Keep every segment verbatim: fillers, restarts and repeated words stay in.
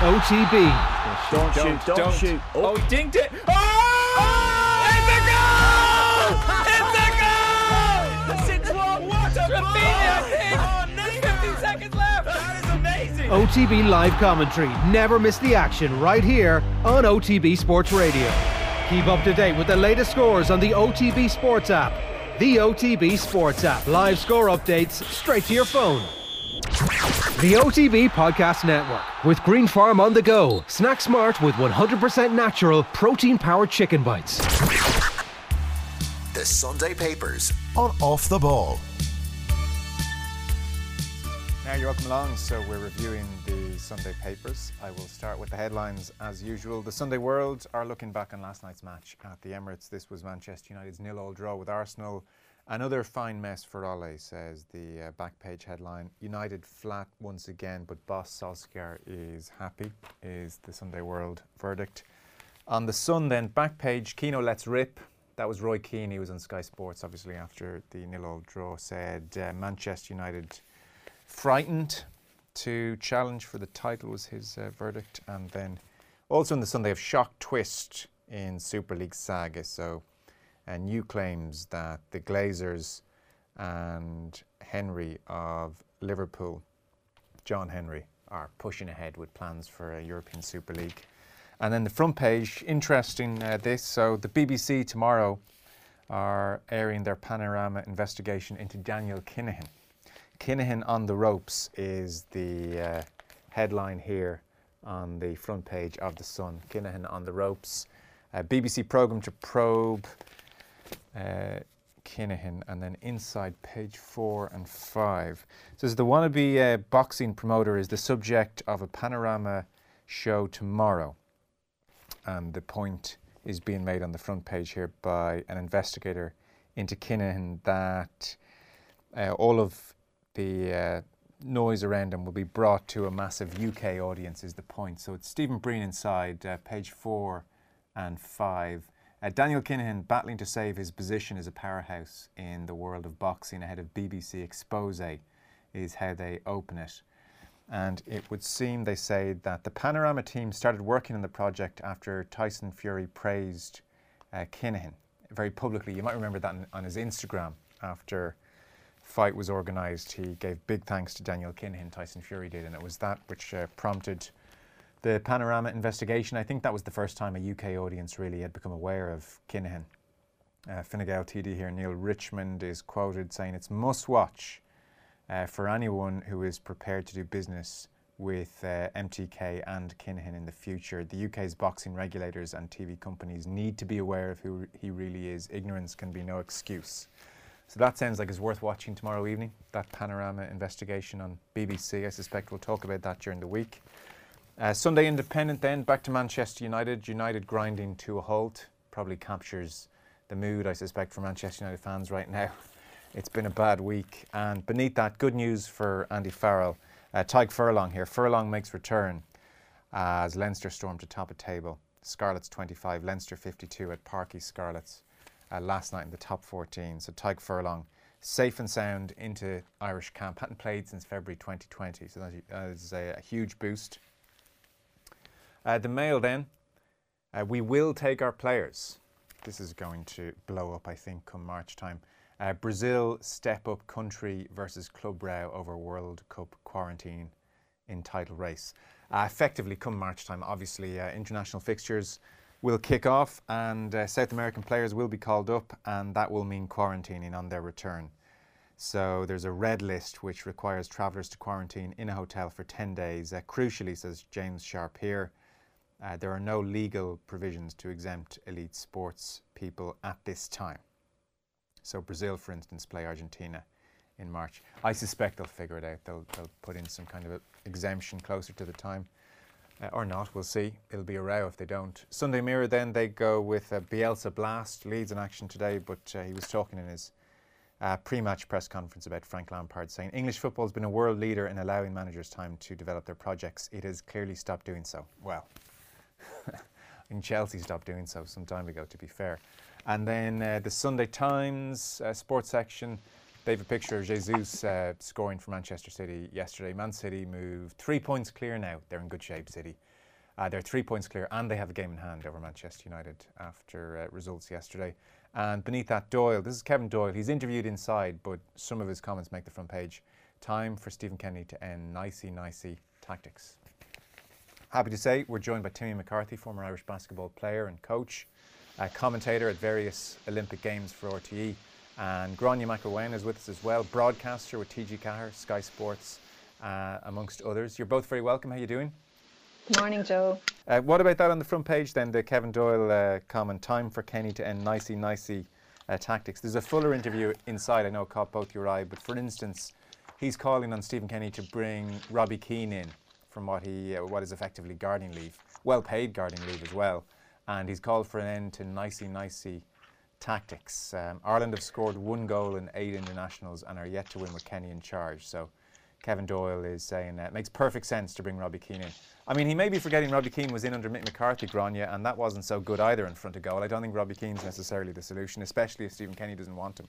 O T B. Don't, don't shoot, don't, don't shoot. Oh, oh he dinged it. Oh! oh! It's a goal! It's a goal! six one. What a goal! Oh, fifteen seconds left. That is amazing. O T B live commentary. Never miss the action right here on O T B Sports Radio. Keep up to date with the latest scores on the O T B Sports app. The O T B Sports app. Live score updates straight to your phone. The O T B Podcast Network with Green Farm on the go. Snack smart with one hundred percent natural protein-powered chicken bites. The Sunday Papers on Off the Ball. Now you're welcome along. So we're reviewing the Sunday Papers. I will start with the headlines as usual. The Sunday World are looking back on last night's match at the Emirates. This was Manchester United's nil-all draw with Arsenal. Another fine mess for Ole, says the uh, back page headline. United flat once again, but boss Solskjaer is happy, is the Sunday World verdict. On the Sun then, back page, Keano lets rip. That was Roy Keane. He was on Sky Sports, obviously, after the nil-all draw. Said uh, Manchester United frightened to challenge for the title was his uh, verdict. And then also on the Sunday, of shock twist in Super League saga. So and new claims that the Glazers and Henry of Liverpool, John Henry, are pushing ahead with plans for a European Super League. And then the front page, interesting uh, this, so the B B C tomorrow are airing their panorama investigation into Daniel Kinahan. Kinahan on the ropes is the uh, headline here on the front page of The Sun. Kinahan on the ropes. A B B C programme to probe Uh, Kinahan, and then inside page four and five. So the wannabe uh, boxing promoter is the subject of a panorama show tomorrow, and the point is being made on the front page here by an investigator into Kinahan that uh, all of the uh, noise around him will be brought to a massive U K audience is the point. So it's Stephen Breen inside uh, page four and five. Uh, Daniel Kinahan battling to save his position as a powerhouse in the world of boxing ahead of B B C expose is how they open it. And it would seem, they say, that the Panorama team started working on the project after Tyson Fury praised uh, Kinahan very publicly. You might remember that on, on his Instagram. After fight was organised, he gave big thanks to Daniel Kinahan, Tyson Fury did, and it was that which uh, prompted the Panorama investigation. I think that was the first time a U K audience really had become aware of Kinahan. Uh, Fine Gael T D here, Neil Richmond, is quoted saying it's must watch uh, for anyone who is prepared to do business with uh, M T K and Kinahan in the future. The U K's boxing regulators and T V companies need to be aware of who he really is. Ignorance can be no excuse. So that sounds like it's worth watching tomorrow evening, that Panorama investigation on B B C. I suspect we'll talk about that during the week. Uh, Sunday Independent then, back to Manchester United. United grinding to a halt. Probably captures the mood, I suspect, for Manchester United fans right now. It's been a bad week. And beneath that, good news for Andy Farrell. Uh, Tadhg Furlong here. Furlong makes return as Leinster storm to top of table. Scarlets twenty-five, Leinster fifty-two at Parky Scarlets uh, last night in the top fourteen. So Tadhg Furlong safe and sound into Irish camp. Hadn't played since February twenty twenty. So that is a, a huge boost. Uh, the Mail then, uh, we will take our players. This is going to blow up, I think, come March time. Uh, Brazil step up country versus club row over World Cup quarantine in title race. Uh, effectively, come March time, obviously, uh, international fixtures will kick off and uh, South American players will be called up, and that will mean quarantining on their return. So there's a red list which requires travellers to quarantine in a hotel for ten days. Uh, crucially, says James Sharp here, Uh, there are no legal provisions to exempt elite sports people at this time. So Brazil, for instance, play Argentina in March. I suspect they'll figure it out. They'll, they'll put in some kind of a exemption closer to the time. Uh, or not, we'll see. It'll be a row if they don't. Sunday Mirror then, they go with uh, Bielsa blast. Leeds in action today, but uh, he was talking in his uh, pre-match press conference about Frank Lampard, saying English football has been a world leader in allowing managers time to develop their projects. It has clearly stopped doing so. Well, I think Chelsea stopped doing so some time ago, to be fair. And then uh, the Sunday Times uh, sports section, They have a picture of Jesus uh, scoring for Manchester City yesterday. Man City moved three points clear now. They're in good shape, City. Uh, they're three points clear, and they have a game in hand over Manchester United after uh, results yesterday. And beneath that, Doyle. This is Kevin Doyle. He's interviewed inside, but some of his comments make the front page. Time for Stephen Kenny to end nicey, nicey tactics. Happy to say we're joined by Timmy McCarthy, former Irish basketball player and coach, a commentator at various Olympic Games for R T E. And Grania McElwain is with us as well, broadcaster with T G Cahir, Sky Sports, uh, amongst others. You're both very welcome. How are you doing? Morning, Joe. Uh, what about that on the front page then, the Kevin Doyle uh, comment, time for Kenny to end nicey, nicey uh, tactics. There's a fuller interview inside, I know it caught both your eye, but for instance, he's calling on Stephen Kenny to bring Robbie Keane in from what he, uh, what is effectively gardening leave, well-paid gardening leave as well, and he's called for an end to nicey, nicey tactics. Um, Ireland have scored one goal in eight internationals and are yet to win with Kenny in charge. So Kevin Doyle is saying uh, it makes perfect sense to bring Robbie Keane in. I mean, he may be forgetting Robbie Keane was in under Mick McCarthy, Grania, and that wasn't so good either in front of goal. I don't think Robbie Keane's necessarily the solution, especially if Stephen Kenny doesn't want him.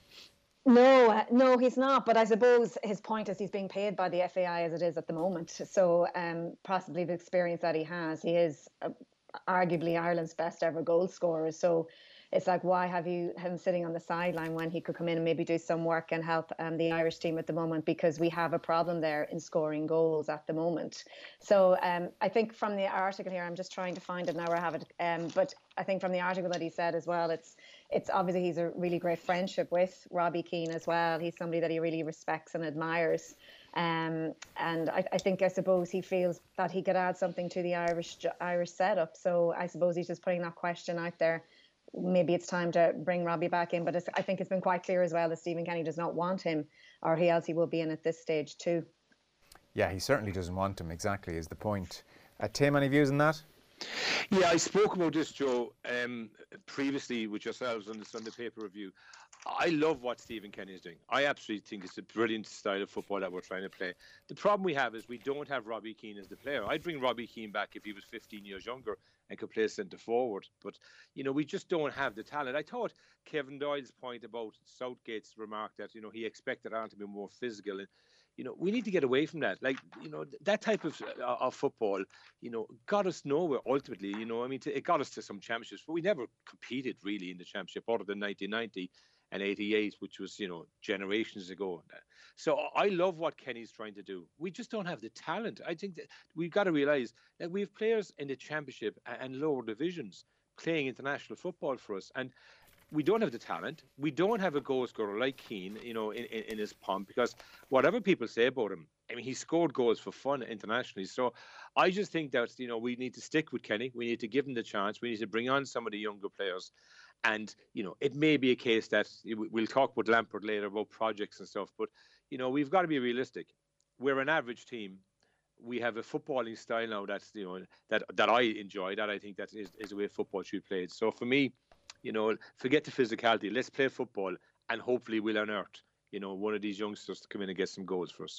No, uh, no, he's not. But I suppose his point is he's being paid by the F A I as it is at the moment. So um, possibly the experience that he has, he is uh, arguably Ireland's best ever goal scorer. So it's like, why have you him sitting on the sideline when he could come in and maybe do some work and help um, the Irish team at the moment, because we have a problem there in scoring goals at the moment. So um, I think from the article here, I'm just trying to find it now where I have it. Um, but I think from the article that he said as well, it's it's obviously he's a really great friendship with Robbie Keane as well. He's somebody that he really respects and admires. Um, and I, I think, I suppose he feels that he could add something to the Irish Irish setup. So I suppose he's just putting that question out there. Maybe it's time to bring Robbie back in, but it's, I think it's been quite clear as well that Stephen Kenny does not want him, or he else he will be in at this stage too. Yeah, he certainly doesn't want him, exactly, is the point. Uh, Tim, any views on that? Yeah, I spoke about this, Joe, um, previously with yourselves on the Sunday Paper Review. I love what Stephen Kenny is doing. I absolutely think it's a brilliant style of football that we're trying to play. The problem we have is we don't have Robbie Keane as the player. I'd bring Robbie Keane back if he was fifteen years younger and could play centre forward. But, you know, we just don't have the talent. I thought Kevin Doyle's point about Southgate's remark that, you know, he expected Ireland to be more physical. And, you know, we need to get away from that. Like, you know, that type of uh, of football, you know, got us nowhere ultimately. You know, I mean, to, it got us to some championships, but we never competed really in the championship other than nineteen ninety and eighty-eight, which was, you know, generations ago. So I love what Kenny's trying to do. We just don't have the talent. I think that we've got to realise that we have players in the championship and lower divisions playing international football for us. And we don't have the talent. We don't have a goal scorer like Keane, you know, in, in, in his pomp, because whatever people say about him, I mean, he scored goals for fun internationally. So I just think that, you know, we need to stick with Kenny. We need to give him the chance. We need to bring on some of the younger players. And, you know, it may be a case that we'll talk about Lampard later about projects and stuff, but, you know, we've got to be realistic. We're an average team. We have a footballing style now that's, you know, that that I enjoy, that I think that is, is the way football should be played. So for me, you know, forget the physicality. Let's play football, and hopefully we'll unearth, you know, one of these youngsters to come in and get some goals for us.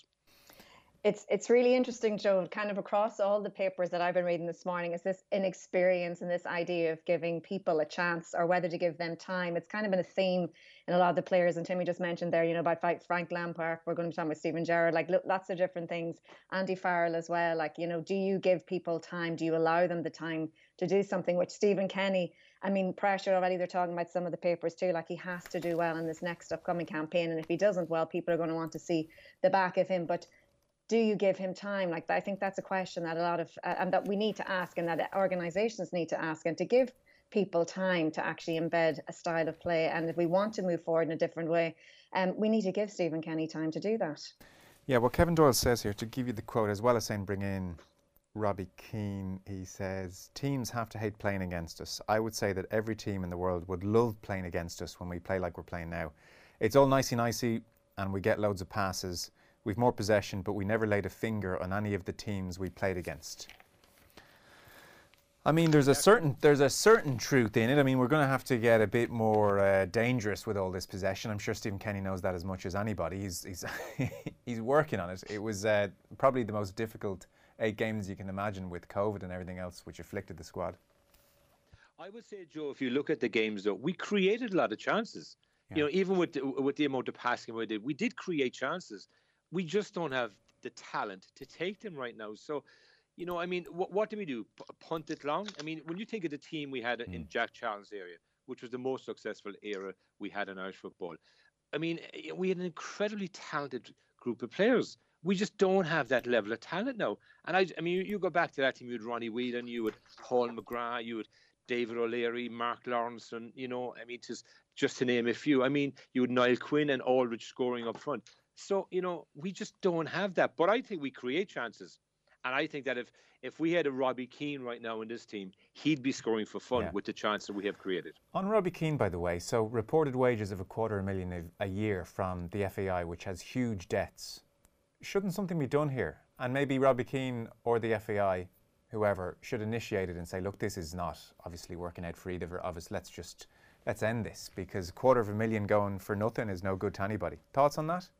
It's it's really interesting, Joe, kind of across all the papers that I've been reading this morning, is this inexperience and this idea of giving people a chance or whether to give them time. It's kind of been a theme in a lot of the players. And Timmy just mentioned there, you know, about Frank Lampard. We're going to be talking about Steven Gerrard, like lots of different things. Andy Farrell as well. Like, you know, do you give people time? Do you allow them the time to do something? Which Stephen Kenny, I mean, pressure already, they're talking about some of the papers too, like he has to do well in this next upcoming campaign. And if he doesn't, well, people are going to want to see the back of him. But do you give him time? Like, I think that's a question that a lot of, uh, and that we need to ask, and that organisations need to ask, and to give people time to actually embed a style of play. And if we want to move forward in a different way, um, we need to give Stephen Kenny time to do that. Yeah, well, Kevin Doyle says here, to give you the quote, as well as saying bring in Robbie Keane, he says, teams have to hate playing against us. I would say that every team in the world would love playing against us when we play like we're playing now. It's all nicey-nicey and we get loads of passes. We've more possession, but we never laid a finger on any of the teams we played against. I mean, there's a certain there's a certain truth in it. I mean, we're going to have to get a bit more uh, dangerous with all this possession. I'm sure Stephen Kenny knows that as much as anybody. He's he's he's working on it. It was uh, probably the most difficult eight games you can imagine with COVID and everything else which afflicted the squad. I would say, Joe, if you look at the games, though, we created a lot of chances. Yeah. You know, even with the, with the amount of passing we did, we did create chances. We just don't have the talent to take them right now. So, you know, I mean, what, what do we do? P- punt it long? I mean, when you think of the team we had mm. in Jack Charles' area, which was the most successful era we had in Irish football, I mean, we had an incredibly talented group of players. We just don't have that level of talent now. And I, I mean, you, you go back to that team, you had Ronnie Whelan, you had Paul McGrath, you had David O'Leary, Mark Lawrence, and, you know, I mean, just, just to name a few. I mean, you had Niall Quinn and Aldridge scoring up front. So, you know, we just don't have that. But I think we create chances. And I think that if, if we had a Robbie Keane right now in this team, he'd be scoring for fun yeah. with the chance that we have created. On Robbie Keane, by the way, so reported wages of a quarter of a million a, a year from the F A I, which has huge debts. Shouldn't something be done here? And maybe Robbie Keane or the F A I, whoever, should initiate it and say, look, this is not obviously working out for either of us. Let's just, let's end this, because a quarter of a million going for nothing is no good to anybody. Thoughts on that?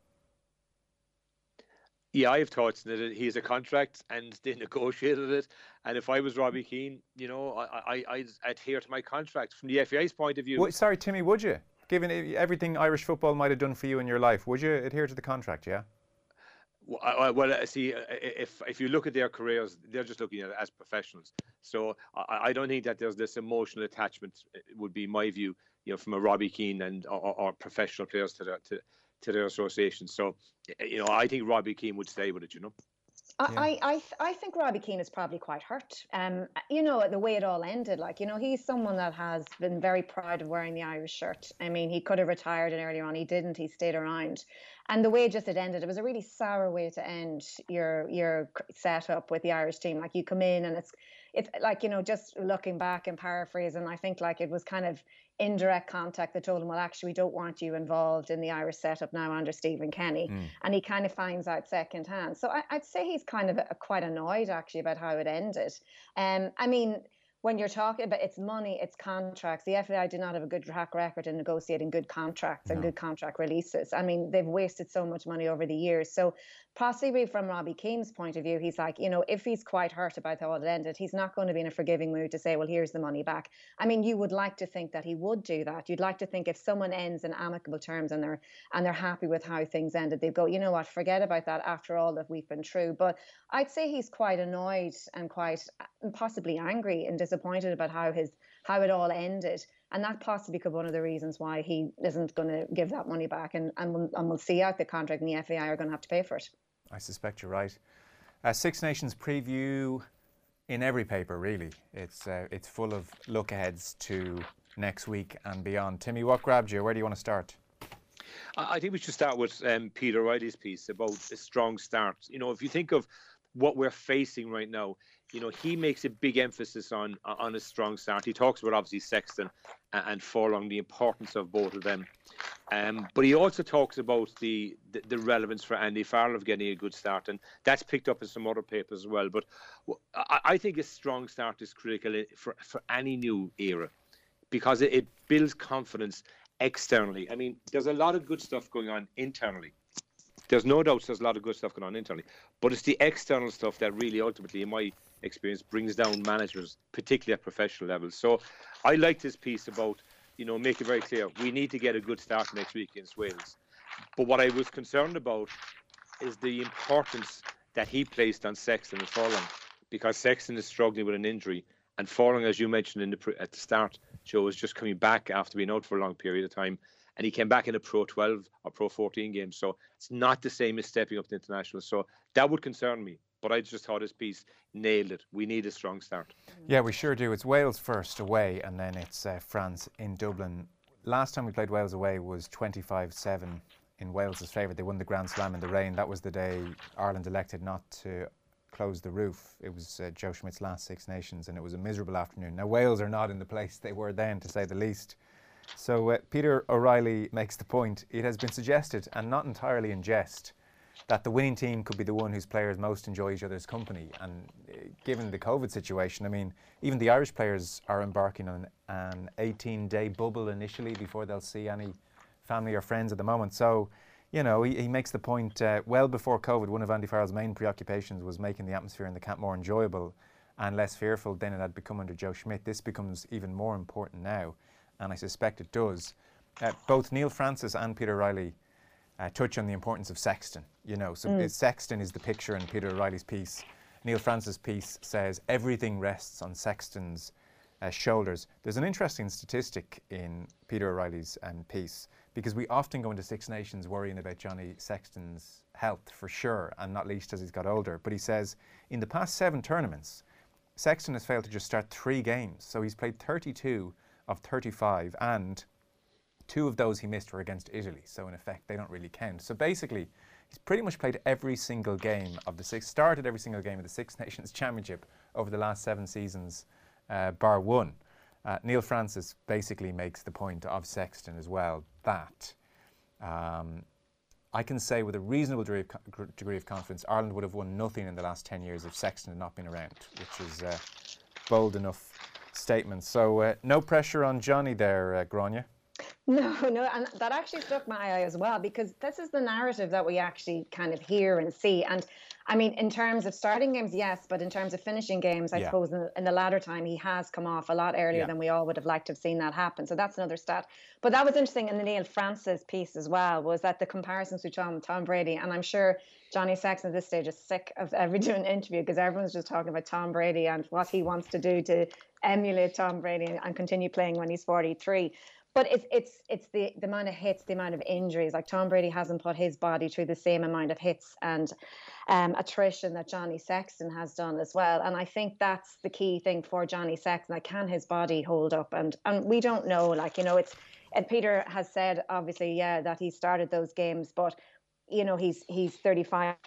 Yeah, I have thoughts that he has a contract and they negotiated it. And if I was Robbie Keane, you know, I, I, I'd adhere to my contract. From the F A I's point of view. Well, sorry, Timmy, would you? Given everything Irish football might have done for you in your life, would you adhere to the contract, yeah? Well, I, well, see, if if you look at their careers, they're just looking at it as professionals. So I, I don't think that there's this emotional attachment, would be my view, you know, from a Robbie Keane and or, or professional players to the, to to their association. So, you know, I think Robbie Keane would stay with it, you know. I, yeah. I, I, I think Robbie Keane is probably quite hurt. Um, you know, the way it all ended, like, you know, he's someone that has been very proud of wearing the Irish shirt. I mean, he could have retired and earlier on. He didn't. He stayed around. And the way just it ended, it was a really sour way to end your your setup with the Irish team. Like, you come in and it's, it's like, you know, just looking back and paraphrasing, I think like it was kind of indirect contact that told him, well, actually, we don't want you involved in the Irish setup now under Stephen Kenny. Mm. And he kind of finds out secondhand. So I, I'd say he's kind of a, quite annoyed, actually, about how it ended. Um, I mean, when you're talking about it's money, it's contracts, the F A I did not have a good track record in negotiating good contracts and no. good contract releases. I mean, they've wasted so much money over the years. So possibly from Robbie Keane's point of view, he's like, you know, if he's quite hurt about how it ended, he's not going to be in a forgiving mood to say, well, here's the money back. I mean, you would like to think that he would do that. You'd like to think if someone ends in amicable terms and they're and they're happy with how things ended, they'd go, you know what, forget about that after all that we've been through. But I'd say he's quite annoyed and quite possibly angry and disappointed about how his how it all ended. And that possibly could be one of the reasons why he isn't going to give that money back. And, and, we'll, and we'll see out the contract, and the F A I are going to have to pay for it. I suspect you're right. Uh, Six Nations preview in every paper, really. It's uh, it's full of look-aheads to next week and beyond. Timmy, what grabbed you? Where do you want to start? I think we should start with um, Peter O'Reilly's piece about a strong start. You know, if you think of what we're facing right now, you know, he makes a big emphasis on on a strong start. He talks about, obviously, Sexton and Furlong, the importance of both of them. Um, but he also talks about the, the, the relevance for Andy Farrell of getting a good start. And that's picked up in some other papers as well. But I, I think a strong start is critical for, for any new era, because it, it builds confidence externally. I mean, there's a lot of good stuff going on internally. There's no doubt there's a lot of good stuff going on internally, but it's the external stuff that really ultimately, in my experience, brings down managers, particularly at professional levels. So I like this piece about, you know, make it very clear, we need to get a good start next week against Wales. But what I was concerned about is the importance that he placed on Sexton and Furlong, because Sexton is struggling with an injury, and Furlong, as you mentioned in the, at the start, Joe, is just coming back after being out for a long period of time. And he came back in a Pro twelve or Pro fourteen game. So it's not the same as stepping up to international. So that would concern me. But I just thought his piece nailed it. We need a strong start. Yeah, we sure do. It's Wales first away, and then it's uh, France in Dublin. Last time we played Wales away was twenty-five seven in Wales' favour. They won the Grand Slam in the rain. That was the day Ireland elected not to close the roof. It was uh, Joe Schmidt's last Six Nations, and it was a miserable afternoon. Now, Wales are not in the place they were then, to say the least. So uh, Peter O'Reilly makes the point, it has been suggested, and not entirely in jest, that the winning team could be the one whose players most enjoy each other's company. And uh, given the COVID situation, I mean, even the Irish players are embarking on an eighteen-day bubble initially before they'll see any family or friends at the moment. So, you know, he, he makes the point, uh, well before COVID, one of Andy Farrell's main preoccupations was making the atmosphere in the camp more enjoyable and less fearful than it had become under Joe Schmidt. This becomes even more important now, and I suspect it does. uh, both Neil Francis and Peter O'Reilly uh, touch on the importance of Sexton. You know, so Mm. Sexton is the picture in Peter O'Reilly's piece. Neil Francis' piece says everything rests on Sexton's uh, shoulders. There's an interesting statistic in Peter O'Reilly's um, piece, because we often go into Six Nations worrying about Johnny Sexton's health, for sure, and not least as he's got older. But he says, in the past seven tournaments, Sexton has failed to just start three games. So he's played thirty-two of thirty-five, and two of those he missed were against Italy. So in effect, they don't really count. So basically, he's pretty much played every single game of the six, started every single game of the Six Nations Championship over the last seven seasons, uh, bar one. Uh, Neil Francis basically makes the point of Sexton as well, that um, I can say with a reasonable degree of, co- degree of confidence, Ireland would have won nothing in the last ten years if Sexton had not been around, which is a bold enough statement. So uh, no pressure on Johnny there, uh, Grania. No, no, and that actually struck my eye as well, because this is the narrative that we actually kind of hear and see. And I mean, in terms of starting games, yes, but in terms of finishing games, I Yeah. suppose in the, in the latter time, he has come off a lot earlier Yeah. than we all would have liked to have seen that happen. So that's another stat. But that was interesting in the Neil Francis piece as well, was that the comparisons with Tom, Tom Brady, and I'm sure Johnny Sexton at this stage is sick of ever doing an interview, because everyone's just talking about Tom Brady and what he wants to do to emulate Tom Brady and, and continue playing when he's forty-three. But it's it's it's the, the amount of hits, the amount of injuries. Like Tom Brady hasn't put his body through the same amount of hits and um, attrition that Johnny Sexton has done as well. And I think that's the key thing for Johnny Sexton. Like, can his body hold up? And and we don't know. Like, you know, it's and Peter has said obviously, yeah, that he started those games, but you know, he's he's thirty-five,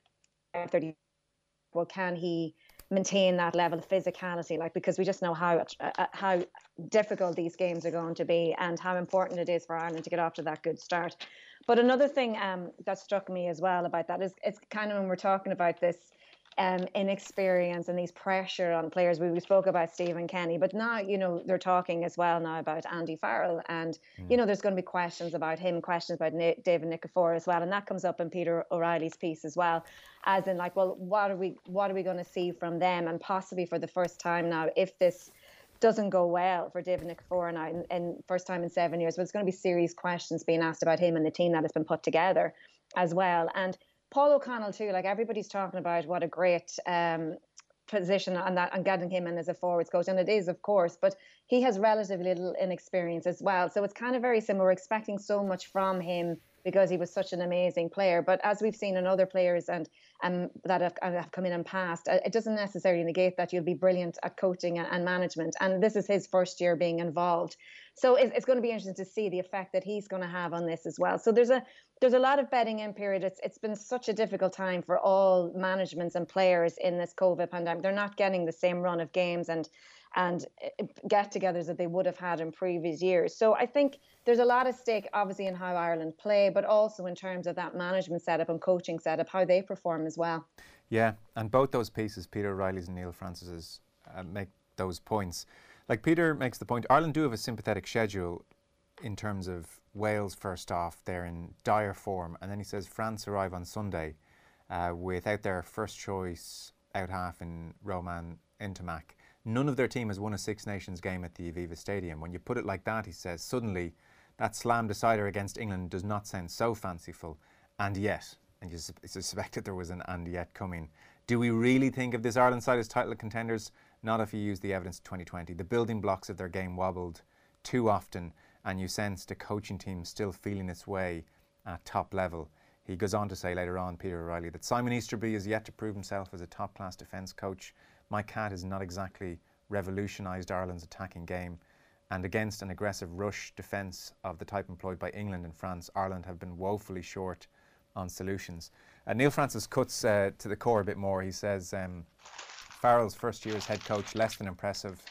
thirty. Well, can he maintain that level of physicality? Like, because we just know how uh, how difficult these games are going to be, and how important it is for Ireland to get off to that good start. But another thing um, that struck me as well about that is it's kind of when we're talking about this um, inexperience and these pressure on players. We, we spoke about Stephen Kenny, but now, you know, they're talking as well now about Andy Farrell, and mm. you know, there's going to be questions about him, questions about Ni- David Nikifor as well, and that comes up in Peter O'Reilly's piece as well, as in like, well, what are we what are we going to see from them, and possibly for the first time now, if this doesn't go well for David Nikifor now, and, and first time in seven years, but it's going to be serious questions being asked about him and the team that has been put together as well. And Paul O'Connell too, like everybody's talking about what a great um, position on that, and getting him in as a forwards coach, and it is, of course, but he has relatively little inexperience as well. So it's kind of very similar. We're expecting so much from him because he was such an amazing player. But as we've seen in other players and um, that have, have come in and passed, it doesn't necessarily negate that you'll be brilliant at coaching and, and management. And this is his first year being involved. So it's, it's going to be interesting to see the effect that he's going to have on this as well. So there's a there's a lot of bedding in period. It's It's been such a difficult time for all managements and players in this COVID pandemic. They're not getting the same run of games and and get-togethers that they would have had in previous years. So I think there's a lot at stake, obviously, in how Ireland play, but also in terms of that management setup and coaching setup, how they perform as well. Yeah, and both those pieces, Peter O'Reilly's and Neil Francis's, uh, make those points. Like Peter makes the point, Ireland do have a sympathetic schedule in terms of Wales first off. They're in dire form. And then he says France arrive on Sunday uh, without their first choice out half in Roman Ntamak. None of their team has won a Six Nations game at the Aviva Stadium. When you put it like that, he says, suddenly that slam decider against England does not sound so fanciful. And yet, and you suspected there was an and yet coming. Do we really think of this Ireland side as title contenders? Not if you use the evidence of twenty twenty. The building blocks of their game wobbled too often, and you sensed a coaching team still feeling its way at top level. He goes on to say later on, Peter O'Reilly, that Simon Easterby is yet to prove himself as a top-class defence coach. Mike Catt has not exactly revolutionised Ireland's attacking game, and against an aggressive rush defence of the type employed by England and France, Ireland have been woefully short on solutions. Uh, Neil Francis cuts uh, to the core a bit more. He says um, Farrell's first year as head coach, less than impressive.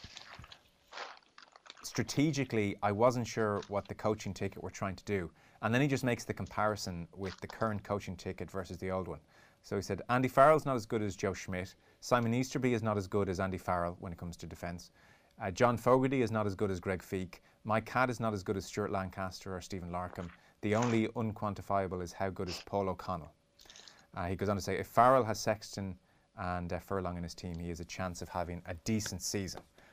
Strategically, I wasn't sure what the coaching ticket were trying to do. And then he just makes the comparison with the current coaching ticket versus the old one. So he said, Andy Farrell's not as good as Joe Schmidt. Simon Easterby is not as good as Andy Farrell when it comes to defence. Uh, John Fogarty is not as good as Greg Feek. Mike Catt is not as good as Stuart Lancaster or Stephen Larkham. The only unquantifiable is how good is Paul O'Connell. Uh, he goes on to say, if Farrell has Sexton and uh, Furlong in his team, he has a chance of having a decent season.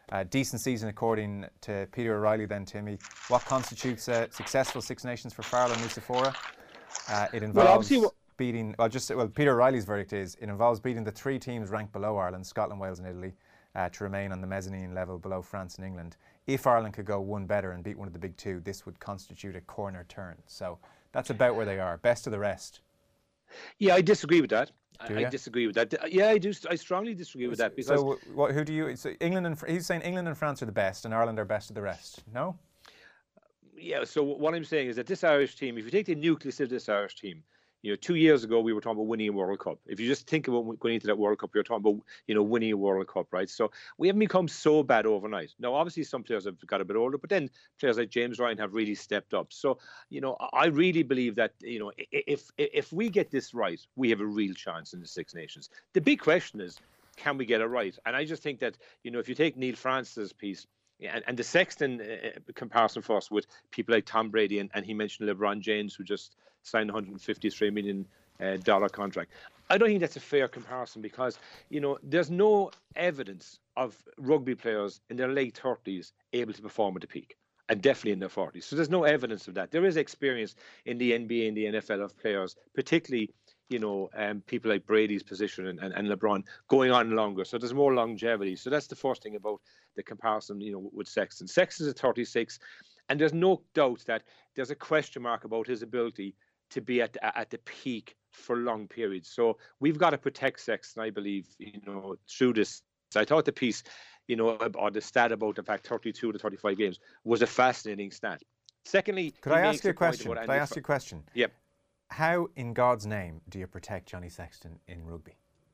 Uh, decent season according to Peter O'Reilly then, Timmy. What constitutes a successful Six Nations for Farrell and Nucifora? Uh, it involves well, beating, well, just well, Peter O'Reilly's verdict is it involves beating the three teams ranked below Ireland, Scotland, Wales and Italy, uh, to remain on the mezzanine level below France and England. If Ireland could go one better and beat one of the big two, this would constitute a corner turn. So that's about where they are. Best of the rest. Yeah, I disagree with that. Do I, you? I disagree with that. Yeah, I do. I strongly disagree with that because. So, what, who do you? So England and he's saying England and France are the best, and Ireland are best of the rest. No. Yeah. So what I'm saying is that this Irish team, if you take the nucleus of this Irish team, you know, two years ago we were talking about winning a World Cup. If you just think about going into that World Cup, you're talking about, you know, winning a World Cup, right? So we haven't become so bad overnight. Now, obviously, some players have got a bit older, but then players like James Ryan have really stepped up. So, you know, I really believe that, you know, if if we get this right, we have a real chance in the Six Nations. The big question is, can we get it right? And I just think that, you know, if you take Neil Francis' piece, and, and the Sexton uh, comparison for us with people like Tom Brady, and, and he mentioned LeBron James, who just signed a one hundred fifty-three million dollars uh, contract. I don't think that's a fair comparison because, you know, there's no evidence of rugby players in their late thirties able to perform at the peak, and definitely in their forties. So there's no evidence of that. There is experience in the N B A and the N F L of players, particularly, you know, um, people like Brady's position and, and, and LeBron going on longer. So there's more longevity. So that's the first thing about the comparison, you know, with Sexton. Sexton's at thirty-six, and there's no doubt that there's a question mark about his ability to be at the, at the peak for long periods. So we've got to protect Sexton, I believe, you know, through this. So I thought the piece, you know, or the stat about the fact thirty-two to thirty-five games was a fascinating stat. Secondly, could I ask you a question? Could I ask you a question? Yep. How, in God's name, do you protect Johnny Sexton in rugby?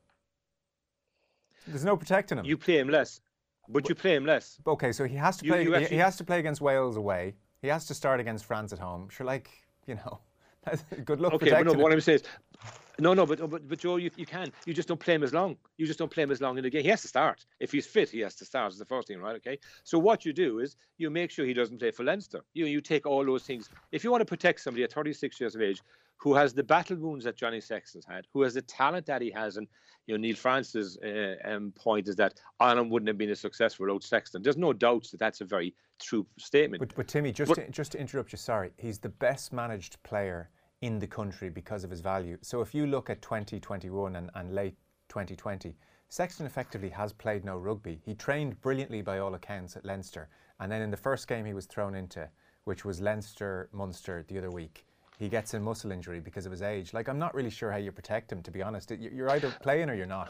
There's no protecting him. You play him less, but you play him less. Okay, so he has to You- play. you he- actually- he has to play against Wales away. He has to start against France at home. Sure, like, you know, good luck Okay, but protecting no, him. what I'm saying is, no, no, but but, but Joe, you, you can. You just don't play him as long. You just don't play him as long in the game. He has to start. If he's fit, he has to start as the first team, right? Okay. So what you do is you make sure he doesn't play for Leinster. You you take all those things. If you want to protect somebody at thirty-six years of age who has the battle wounds that Johnny Sexton's had, who has the talent that he has, and you know Neil Francis' uh, um, point is that Ireland wouldn't have been as successful without Sexton. There's no doubt that that's a very true statement. But, but Timmy, just But- to, just to interrupt you, sorry, he's the best managed player in the country because of his value. So if you look at twenty twenty-one and, and late twenty twenty, Sexton effectively has played no rugby. He trained brilliantly by all accounts at Leinster, and then in the first game he was thrown into, which was Leinster-Munster the other week, he gets a muscle injury because of his age. Like, I'm not really sure how you protect him, to be honest. You- You're either playing or you're not.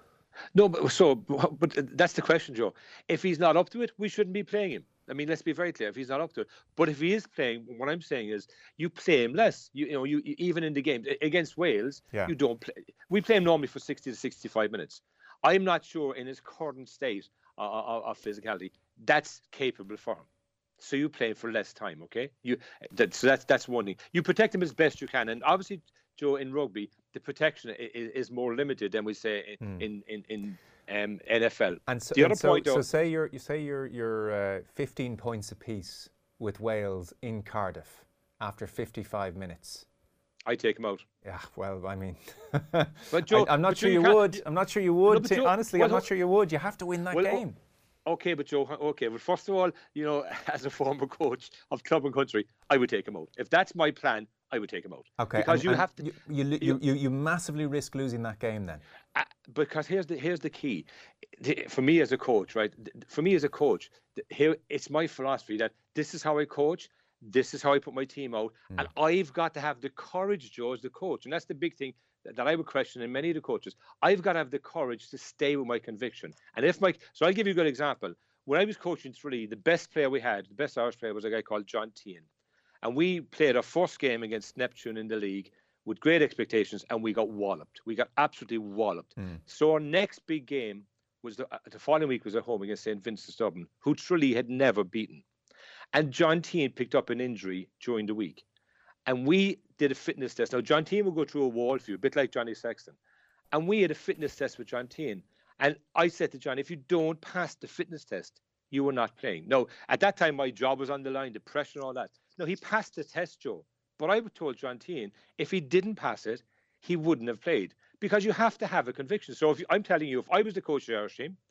No, but so, but that's the question, Joe. If he's not up to it, we shouldn't be playing him. I mean, let's be very clear. If he's not up to it, but if he is playing, what I'm saying is, you play him less. You, you know, you you- even in the game against Wales, Yeah. you don't play. We play him normally for sixty to sixty-five minutes. I'm not sure in his current state uh, of, of physicality that's capable for him. So you play him for less time, okay? You that, so that's that's one thing. You protect him as best you can, and obviously, Joe, in rugby, the protection is, is more limited than we say in in in, in um, N F L. And so, the other and so, point, so though, say you're you say you're you're uh, fifteen points apiece with Wales in Cardiff after fifty-five minutes. I take him out. Yeah, well, I mean, But Joe, I, am not but sure you you can't- would. I'm not sure you would. but Tim. Joe- Honestly, well, I'm not no- sure you would. You have to win that Well, oh, game. Okay, but Joe, okay, well, first of all, you know, as a former coach of club and country, I would take him out. If that's my plan, I would take him out. Okay, because and- you and have to. You you, you, you- you you massively risk losing that game then. Uh, because here's the here's the key, The- for me as a coach, right? th- For me as a coach, th- here it's my philosophy that this is how I coach. This is how I put my team out, and I've got to have the courage, Joe, as the coach, and that's the big thing that, that I would question in many of the coaches. I've got to have the courage to stay with my conviction, and if my so I'll give you a good example. When I was coaching Tralee, the best player we had, the best Irish player, was a guy called John Tehan, and we played our first game against Neptune in the league with great expectations, and we got walloped. We got absolutely walloped. So our next big game was the, uh, the following week was at home against Saint Vincent's Dublin, who Tralee had never beaten. And John Tehan picked up an injury during the week. And we did a fitness test. Now, John Tehan will go through a wall for you, a bit like Johnny Sexton. And we had a fitness test with John Tehan. And I said to John, if you don't pass the fitness test, you are not playing. No, at that time, my job was on the line, the pressure and all that. No, he passed the test, Joe. But I told John Tehan, if he didn't pass it, he wouldn't have played. Because you have to have a conviction. So if you, I'm telling you, if I was the coach of the Irish team,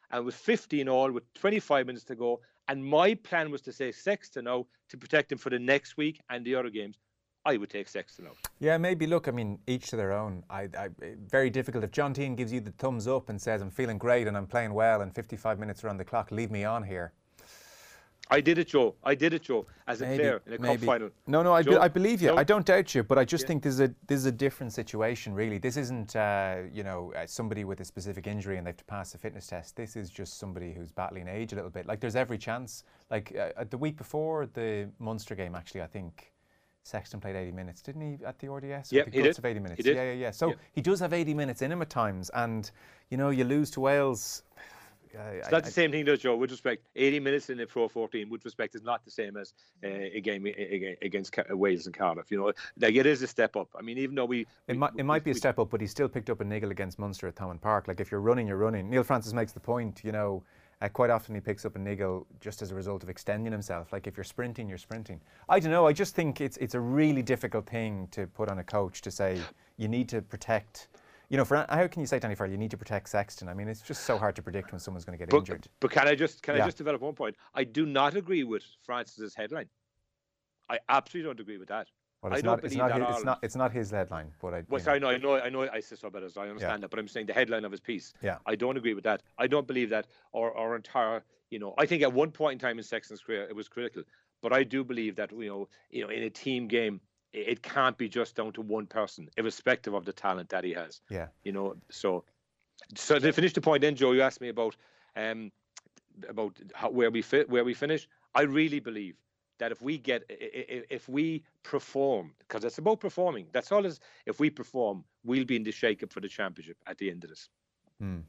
and with fifteen all, with twenty-five minutes to go, and my plan was to say Sexton out to protect him for the next week and the other games, I would take Sexton out. Yeah, maybe. Look, I mean, each to their own. I, I, very difficult. If John Teague gives you the thumbs up and says, I'm feeling great and I'm playing well and fifty-five minutes are on the clock, leave me on here. I did it, Joe. I did it, Joe, as a maybe, player in a maybe. cup final. No, no, I, Joe, be, I believe you. Joe? I don't doubt you, but I just yeah. think this is a this is a different situation, really. This isn't, uh, you know, uh, somebody with a specific injury and they have to pass a fitness test. This is just somebody who's battling age a little bit. Like, there's every chance. Like, uh, the week before the Munster game, actually, I think Sexton played eighty minutes, didn't he, at the R D S? Yeah, the he guts did. Of eighty minutes. He did. Yeah, yeah, yeah. So yeah. he does have eighty minutes in him at times, and you know, you lose to Wales. Uh, it's not I, the same thing, though, Joe. With respect, eighty minutes in the Pro fourteen, with respect, is not the same as uh, a game against Wales and Cardiff. You know, like, it is a step up. I mean, even though we, it we, might we, it might we, be a step up, but he still picked up a niggle against Munster at Thomond Park. Like, if you're running, you're running. Neil Francis makes the point. You know, uh, quite often he picks up a niggle just as a result of extending himself. Like, if you're sprinting, you're sprinting. I don't know. I just think it's it's a really difficult thing to put on a coach to say you need to protect. You know, for how can you say to Andy Farrell, you need to protect Sexton? I mean, it's just so hard to predict when someone's going to get but, injured. But can I just can yeah. I just develop one point? I do not agree with Francis's headline. I absolutely don't agree with that. Well, it's I don't not, it's believe not that his, it's not it's not his headline, but I. Well, know. sorry, no, I know, I know, I said so better. I understand yeah. that, but I'm saying the headline of his piece. Yeah. I don't agree with that. I don't believe that our our entire, you know, I think at one point in time in Sexton's career it was critical, but I do believe that you know, you know, in a team game, it can't be just down to one person, irrespective of the talent that he has. Yeah. You know, so so to finish the point, then Joe, you asked me about um about how, where we fit, where we finish. I really believe that if we get, if we perform, because it's about performing. That's all. Is if we perform, we'll be in the shake-up for the championship at the end of this. Hmm.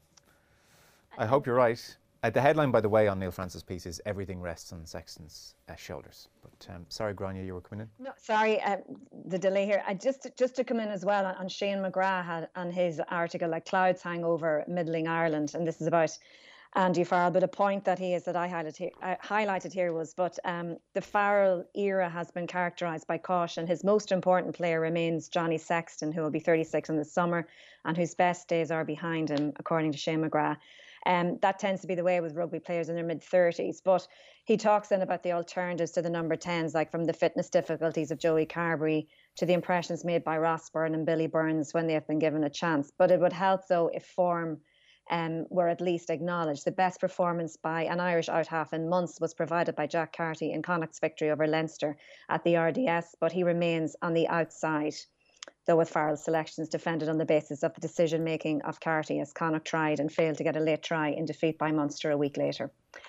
I hope you're right. Uh, the headline, by the way, on Neil Francis' piece is "Everything rests on Sexton's uh, shoulders." But um, sorry, Grania, you were coming in. No, sorry, um, the delay here. I just just to come in as well on, on Shane McGrath had on his article, like clouds hang over middling Ireland, and this is about Andy Farrell. But a point that he is that I highlighted here, I highlighted here was, but um, the Farrell era has been characterised by caution. His most important player remains Johnny Sexton, who will be thirty-six in the summer, and whose best days are behind him, according to Shane McGrath. Um, that tends to be the way with rugby players in their mid-thirties. But he talks then about the alternatives to the number tens, like from the fitness difficulties of Joey Carberry to the impressions made by Ross Byrne and Billy Burns when they have been given a chance. But it would help, though, if form um, were at least acknowledged. The best performance by an Irish out-half in months was provided by Jack Carty in Connacht's victory over Leinster at the R D S, but he remains on the outside, though with Farrell's selections defended on the basis of the decision-making of Carty, as Connacht tried and failed to get a late try in defeat by Munster a week later.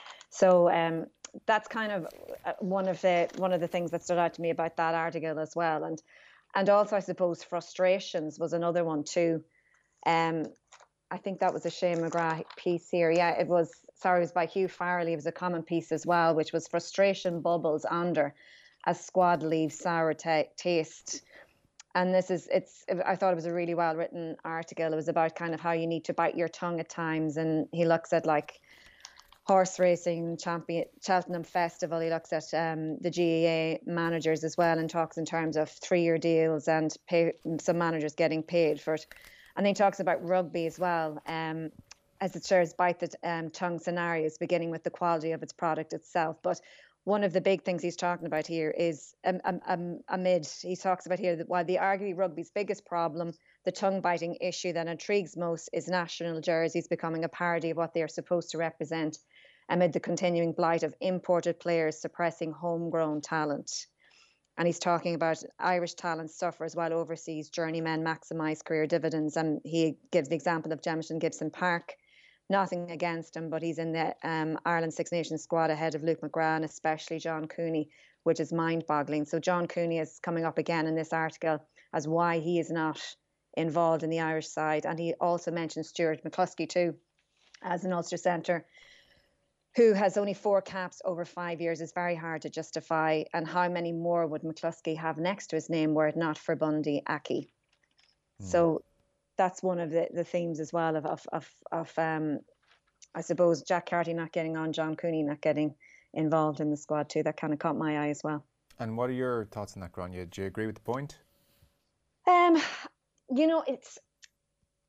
So um, that's kind of one of the one of the things that stood out to me about that article as well. And and also, I suppose, frustrations was another one too. Um, I think that was a Shane McGrath piece here. Yeah, it was, sorry, it was by Hugh Farrell. It was a common piece as well, which was frustration bubbles under as squad leaves sour t- taste. And this is, it's, I thought it was a really well written article. It was about kind of how you need to bite your tongue at times. And he looks at like horse racing, champion, Cheltenham Festival. He looks at um, the G A A managers as well and talks in terms of three-year deals and pay, some managers getting paid for it. And then he talks about rugby as well, um, as it shares bite the um, tongue scenarios, beginning with the quality of its product itself. But one of the big things he's talking about here is um, um, um, amid, he talks about here that while the arguably rugby's biggest problem, the tongue-biting issue that intrigues most is national jerseys becoming a parody of what they are supposed to represent amid the continuing blight of imported players suppressing homegrown talent. And he's talking about Irish talent suffers while overseas journeymen maximise career dividends. And he gives the example of Jamison Gibson Park. Nothing against him, but he's in the um, Ireland Six Nations squad ahead of Luke McGrath and especially John Cooney, which is mind-boggling. So John Cooney is coming up again in this article as why he is not involved in the Irish side. And he also mentions Stuart McCluskey too, as an Ulster centre, who has only four caps over five years. Is very hard to justify. And how many more would McCluskey have next to his name were it not for Bundy Aki? Mm. So that's one of the, the themes as well of, of, of, of um, I suppose, Jack Carty not getting on, John Cooney not getting involved in the squad too. That kind of caught my eye as well. And what are your thoughts on that, Grania? Do you agree with the point? Um, you know, it's,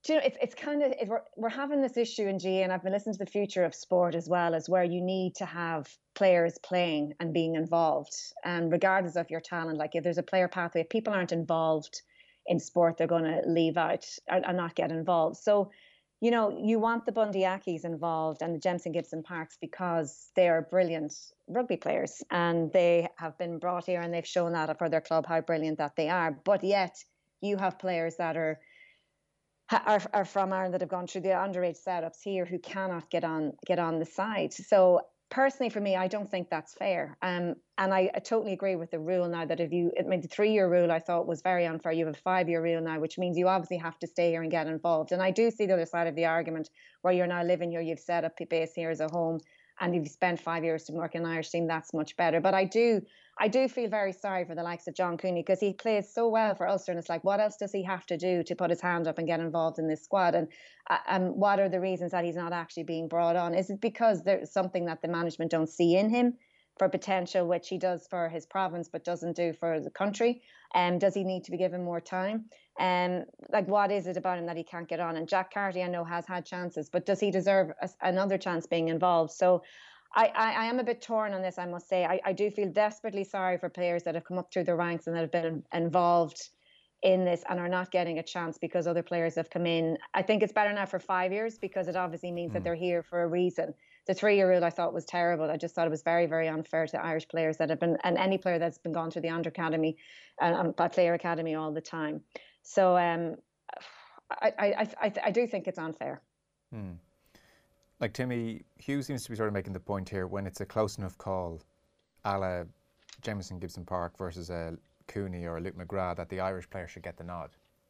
do you know, it's it's kind of it, we're we're having this issue in G A, and I've been listening to the future of sport as well, as where you need to have players playing and being involved, and regardless of your talent, like if there's a player pathway, if people aren't involved in sport, they're going to leave out and, and not get involved. So, you know, you want the Bundy Akis involved and the Jemson Gibson Parks because they are brilliant rugby players, and they have been brought here and they've shown that for their club how brilliant that they are. But yet, you have players that are. Are, are from Ireland that have gone through the underage setups here who cannot get on get on the side. So personally, for me, I don't think that's fair. Um, and I, I totally agree with the rule now that if you, I mean, the three-year rule I thought was very unfair. You have a five-year rule now, which means you obviously have to stay here and get involved. And I do see the other side of the argument where you're now living here, you've set up a base here as a home, and you've spent five years to work in an Irish team. That's much better. But I do. I do feel very sorry for the likes of John Cooney because he plays so well for Ulster, and it's like, what else does he have to do to put his hand up and get involved in this squad? And uh, um, what are the reasons that he's not actually being brought on? Is it because there's something that the management don't see in him for potential, which he does for his province but doesn't do for the country? And um, does he need to be given more time? And um, like, what is it about him that he can't get on? And Jack Carty, I know, has had chances, but does he deserve a, another chance being involved? So I, I, I am a bit torn on this, I must say. I, I do feel desperately sorry for players that have come up through the ranks and that have been involved in this and are not getting a chance because other players have come in. I think it's better now for five years because it obviously means mm. that they're here for a reason. The three-year rule I thought was terrible. I just thought it was very, very unfair to Irish players that have been, and any player that's been gone through the under academy and um, player academy all the time. So um, I, I, I, I do think it's unfair. Mm. Like Timmy, Hugh seems to be sort of making the point here when it's a close enough call, a la Jemson Gibson Park versus a Cooney or a Luke McGrath, that the Irish player should get the nod.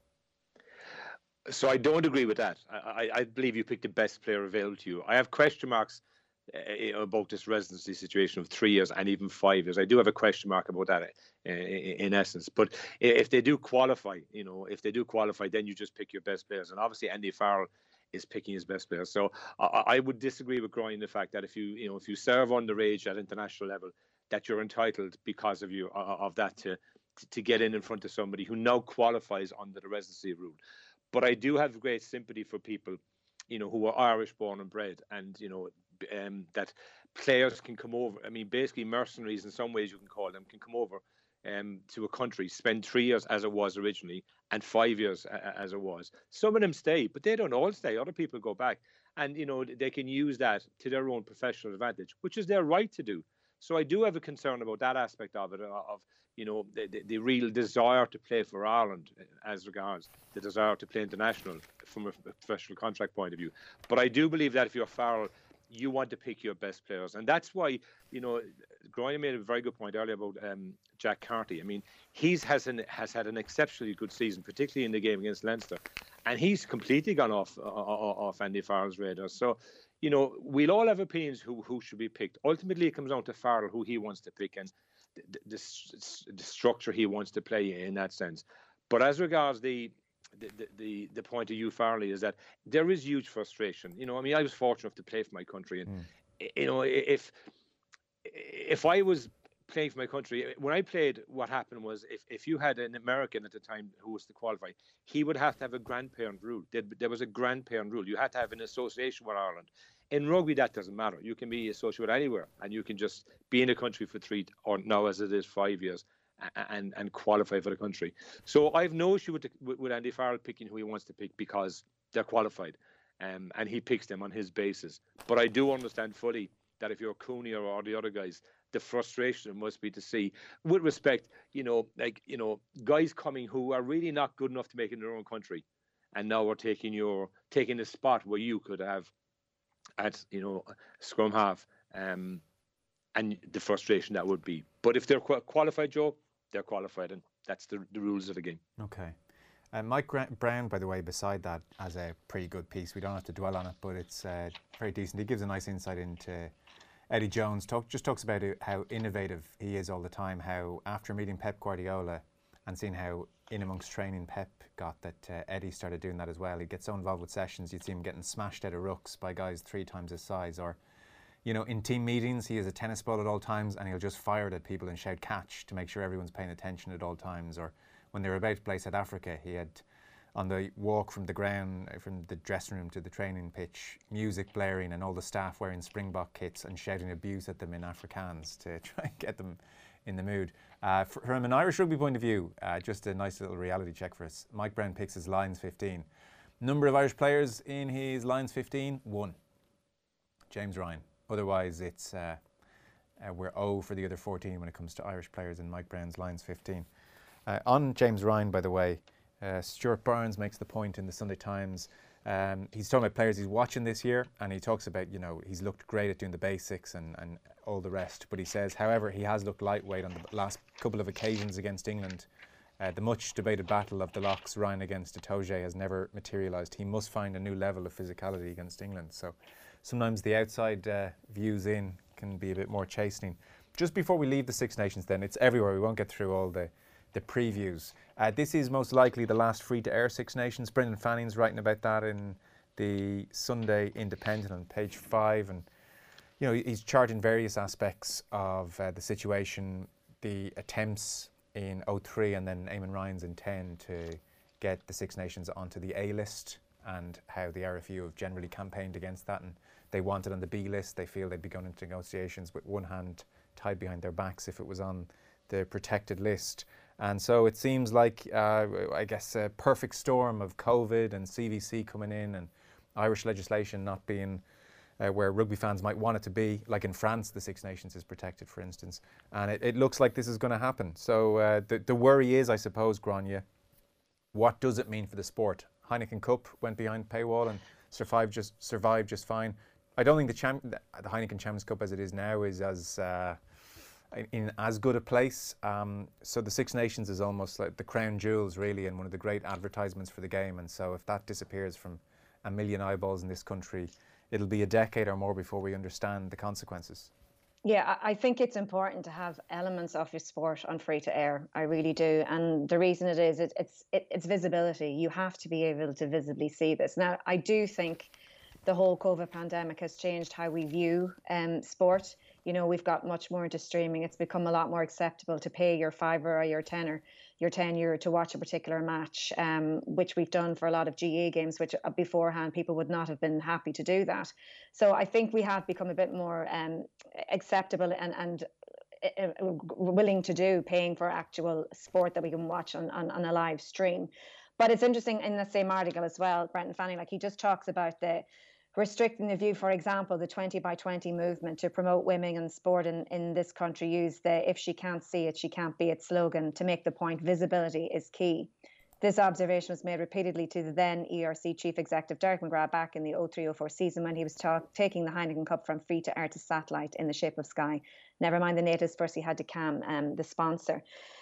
So I don't agree with that. I, I believe you picked the best player available to you. I have question marks uh, about this residency situation of three years and even five years. I do have a question mark about that uh, in essence. But if they do qualify, you know, if they do qualify, then you just pick your best players. And obviously Andy Farrell is picking his best players. So I, I would disagree with Groyan the fact that if you, you know, if you serve underage at international level, that you're entitled because of you of that to to get in in front of somebody who now qualifies under the residency rule. But I do have great sympathy for people, you know, who are Irish born and bred, and you know um, that players can come over. I mean, basically mercenaries in some ways you can call them, can come over um, to a country, spend three years as it was originally, and five years uh, as it was. Some of them stay, but they don't all stay. Other people go back, and you know they can use that to their own professional advantage, which is their right to do. So I do have a concern about that aspect of it, of you know the, the, the real desire to play for Ireland as regards the desire to play international from a professional contract point of view. But I do believe that if you're Farrell, you want to pick your best players, and that's why you know Groyan made a very good point earlier about um, Jack Carty. I mean, he's has an has had an exceptionally good season, particularly in the game against Leinster, and he's completely gone off uh, off Andy Farrell's radar. So. You know, we'll all have opinions who, who should be picked. Ultimately, it comes down to Farrell, who he wants to pick, and the, the, the structure he wants to play in that sense. But as regards the the, the the point of view, Farrell, is that there is huge frustration. You know, I mean, I was fortunate enough to play for my country, and mm. you know, if if I was playing for my country, when I played, what happened was if, if you had an American at the time who was to qualify, he would have to have a grandparent rule. There, there was a grandparent rule. You had to have an association with Ireland. In rugby, that doesn't matter. You can be associated with anywhere, and you can just be in a country for three, or now as it is, five years, and and qualify for the country. So I have no issue with, the, with Andy Farrell picking who he wants to pick because they're qualified, um, and he picks them on his basis. But I do understand fully that if you're Cooney or, or the other guys, the frustration must be to see, with respect, you know, like, you know, guys coming who are really not good enough to make it in their own country, and now we're taking your taking a spot where you could have at, you know, scrum half, um, and the frustration that would be. But if they're qu- qualified, Joe, they're qualified, and that's the, the rules of the game. Okay. Uh, Mike Grant Brown, by the way, beside that, has a pretty good piece. We don't have to dwell on it, but it's uh, very decent. He gives a nice insight into Eddie Jones. Talk, just talks about how innovative he is all the time, how after meeting Pep Guardiola and seeing how in amongst training Pep got, that uh, Eddie started doing that as well. He'd get so involved with sessions, you'd see him getting smashed out of rucks by guys three times his size. Or, you know, in team meetings, he has a tennis ball at all times and he'll just fire it at people and shout catch to make sure everyone's paying attention at all times. Or when they were about to play South Africa, he had on the walk from the ground, from the dressing room to the training pitch, music blaring and all the staff wearing Springbok kits and shouting abuse at them in Afrikaans to try and get them in the mood. Uh, from an Irish rugby point of view, uh, just a nice little reality check for us. Mike Brown picks his Lions fifteen. Number of Irish players in his Lions fifteen, one. James Ryan. Otherwise, it's uh, uh, we're zero for the other fourteen when it comes to Irish players in Mike Brown's Lions fifteen. Uh, on James Ryan, by the way, uh, Stuart Barnes makes the point in the Sunday Times. Um, he's talking about players he's watching this year, and he talks about, you know, he's looked great at doing the basics and, and all the rest. But he says, however, he has looked lightweight on the last couple of occasions against England. Uh, the much debated battle of the locks, Ryan against Itoje, has never materialised. He must find a new level of physicality against England. So sometimes the outside uh, views in can be a bit more chastening. Just before we leave the Six Nations then, it's everywhere. We won't get through all the the previews. Uh, this is most likely the last free-to-air Six Nations. Brendan Fanning's writing about that in the Sunday Independent on page five, and you know he's charting various aspects of uh, the situation, the attempts in oh three and then Eamon Ryan's in ten to get the Six Nations onto the A list, and how the R F U have generally campaigned against that, and they want it on the B list. They feel they'd be going into negotiations with one hand tied behind their backs if it was on the protected list. And so it seems like, uh, I guess, a perfect storm of COVID and C V C coming in and Irish legislation not being uh, where rugby fans might want it to be. Like in France, the Six Nations is protected, for instance. And it, it looks like this is going to happen. So uh, the, the worry is, I suppose, Grania, what does it mean for the sport? Heineken Cup went behind paywall and survived just, survived just fine. I don't think the, champ- the Heineken Champions Cup as it is now is as... Uh, in as good a place. Um, so the Six Nations is almost like the crown jewels, really, and one of the great advertisements for the game. And so if that disappears from a million eyeballs in this country, it'll be a decade or more before we understand the consequences. Yeah, I think it's important to have elements of your sport on free to air. I really do. And the reason it is, it, it's it, it's visibility. You have to be able to visibly see this. Now, I do think the whole COVID pandemic has changed how we view um, sport. You know, we've got much more into streaming. It's become a lot more acceptable to pay your fiver or your tenner, your ten euro to watch a particular match, um, which we've done for a lot of G A games, which beforehand people would not have been happy to do that. So I think we have become a bit more um, acceptable and, and uh, willing to do paying for actual sport that we can watch on, on, on a live stream. But it's interesting in the same article as well, Brendan Fanning, like he just talks about the restricting the view, for example, the twenty by twenty movement to promote women in sport in, in this country use the "if she can't see it, she can't be it" slogan to make the point visibility is key. This observation was made repeatedly to the then E R C Chief Executive Derek McGrath back in the oh three oh four season when he was talk, taking the Heineken Cup from free to air to satellite in the shape of Sky. Never mind the natives first he had to cam um, the sponsor.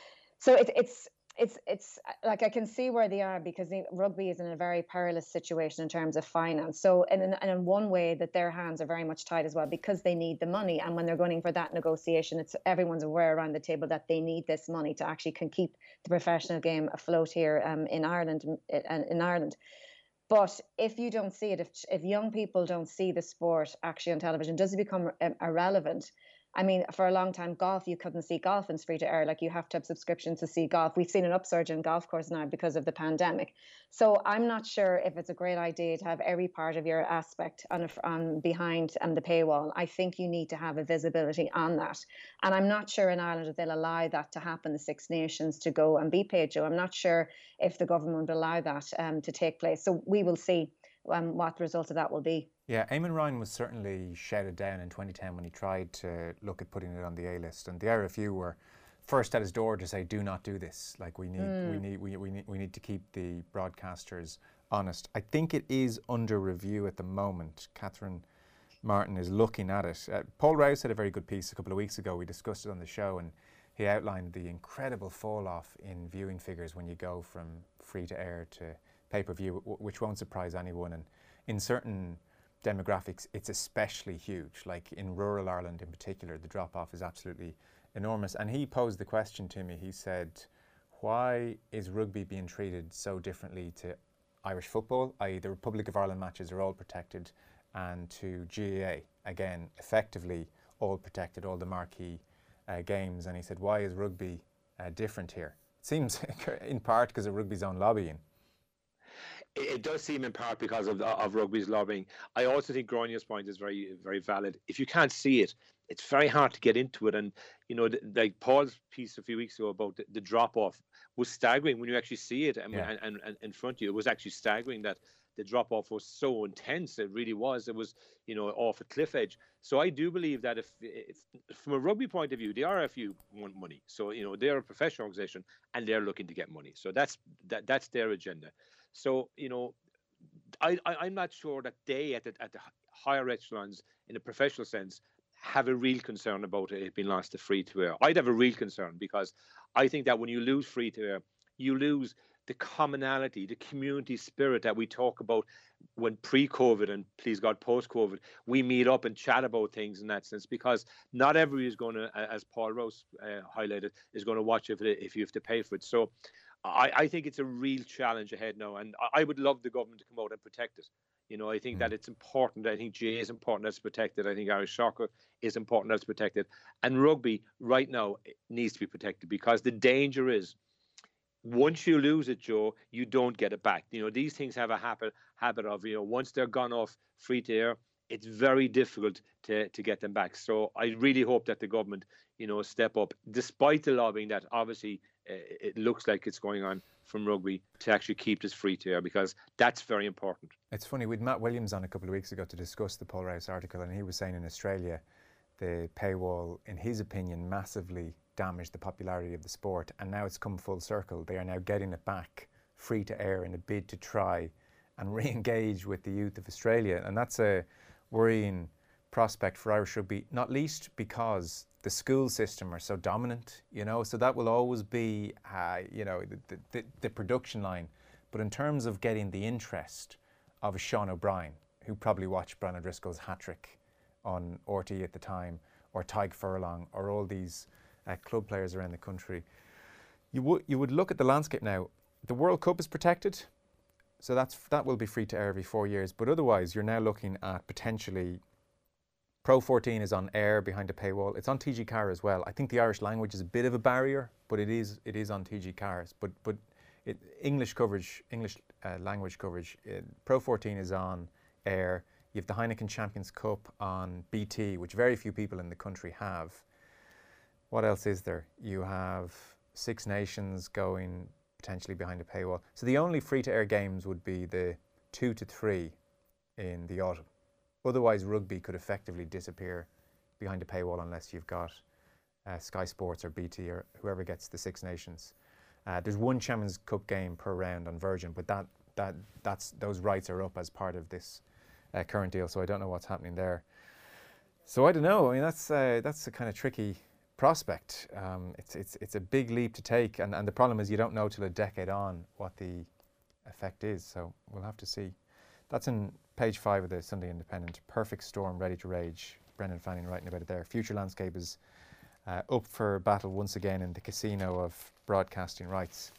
So it, it's It's it's like I can see where they are because the, rugby is in a very perilous situation in terms of finance. So in, in, in one way that their hands are very much tied as well because they need the money. And when they're going for that negotiation, it's everyone's aware around the table that they need this money to actually can keep the professional game afloat here um, in Ireland and in Ireland. But if you don't see it, if if young people don't see the sport actually on television, does it become um, irrelevant? I mean, for a long time, golf, you couldn't see golf in free to air. Like you have to have subscriptions to see golf. We've seen an upsurge in golf course now because of the pandemic. So I'm not sure if it's a great idea to have every part of your aspect on, on behind um, the paywall. I think you need to have a visibility on that. And I'm not sure in Ireland if they'll allow that to happen, the Six Nations to go and be paid, Joe. I'm not sure if the government will allow that um, to take place. So we will see um, what the result of that will be. Yeah, Eamon Ryan was certainly shouted down in twenty ten when he tried to look at putting it on the A list, and the R F U were first at his door to say, "Do not do this. Like we need, mm. we need, we, we need, we need to keep the broadcasters honest." I think it is under review at the moment. Catherine Martin is looking at it. Uh, Paul Rouse had a very good piece a couple of weeks ago. We discussed it on the show, and he outlined the incredible fall off in viewing figures when you go from free to air to pay per view, w- which won't surprise anyone. And in certain demographics, it's especially huge. Like in rural Ireland in particular, the drop-off is absolutely enormous. And he posed the question to me. He said, why is rugby being treated so differently to Irish football, that is the Republic of Ireland matches are all protected, and to G A A, again, effectively all protected, all the marquee uh, games. And he said, why is rugby uh, different here? It seems in part because of rugby's own lobbying. it, it does seem in part because of of rugby's lobbying. I also think Gronier's point is very very valid. If you can't see it, it's very hard to get into it. And you know, the, like Paul's piece a few weeks ago about the, the drop off was staggering when you actually see it and, yeah. and, and, and in front of you. It was actually staggering that the drop off was so intense. It really was. It was, you know, off a cliff edge. So I do believe that if, if from a rugby point of view, the R F U want money. So, you know, they're a professional organization and they're looking to get money. So that's that that's their agenda. So, you know, I, I I'm not sure that they at the at the higher echelons in a professional sense have a real concern about it being lost to free to air. I'd have a real concern because I think that when you lose free to air, you lose the commonality, the community spirit that we talk about when pre-COVID and please God post-COVID, we meet up and chat about things in that sense, because not everybody is going to, as Paul Rose uh, highlighted, is going to watch if, it, if you have to pay for it. So I, I think it's a real challenge ahead now, and I would love the government to come out and protect it. You know, I think that it's important. I think G A A is important that's protected. I think Irish soccer is important that's protected. And rugby right now needs to be protected, because the danger is once you lose it, Joe, you don't get it back. You know, these things have a habit habit of, you know, once they're gone off free to air, it's very difficult to, to get them back. So I really hope that the government, you know, step up, despite the lobbying that obviously uh, it looks like it's going on from rugby, to actually keep this free to air, because that's very important. It's funny, we had Matt Williams on a couple of weeks ago to discuss the Paul Rouse article, and he was saying in Australia, the paywall, in his opinion, massively damaged the popularity of the sport, and now it's come full circle. They are now getting it back free to air in a bid to try and re-engage with the youth of Australia, and that's a worrying prospect for Irish rugby, not least because the school system are so dominant, you know, so that will always be, uh, you know, the, the, the production line. But in terms of getting the interest of a Sean O'Brien, who probably watched Brian O'Driscoll's hat-trick on R T E at the time, or Tyke Furlong, or all these uh, club players around the country, you would you would look at the landscape now. The World Cup is protected, so that's that will be free to air every four years. But otherwise, you're now looking at potentially Pro fourteen is on air behind a paywall. It's on T G Car as well. I think the Irish language is a bit of a barrier, but it is it is on T G Cars. But but it, English coverage, English uh, language coverage. It, Pro fourteen is on air. You have the Heineken Champions Cup on B T, which very few people in the country have. What else is there? You have Six Nations going potentially behind a paywall. So the only free-to-air games would be the two to three in the autumn. Otherwise, rugby could effectively disappear behind a paywall unless you've got uh, Sky Sports or B T or whoever gets the Six Nations. Uh, there's one Champions Cup game per round on Virgin, but that that that's those rights are up as part of this Uh, current deal, so I don't know what's happening there. So I don't know. I mean, that's uh, that's a kind of tricky prospect. Um, it's it's it's a big leap to take, and and the problem is you don't know till a decade on what the effect is. So we'll have to see. That's in page five of the Sunday Independent. Perfect storm, ready to rage. Brendan Fanning writing about it there. Future landscape is uh, up for battle once again in the casino of broadcasting rights.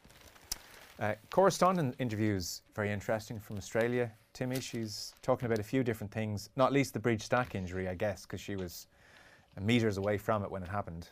Uh, correspondent interviews, very interesting, from Australia. Timmy, she's talking about a few different things, not least the Breach Stack injury, I guess, because she was metres away from it when it happened.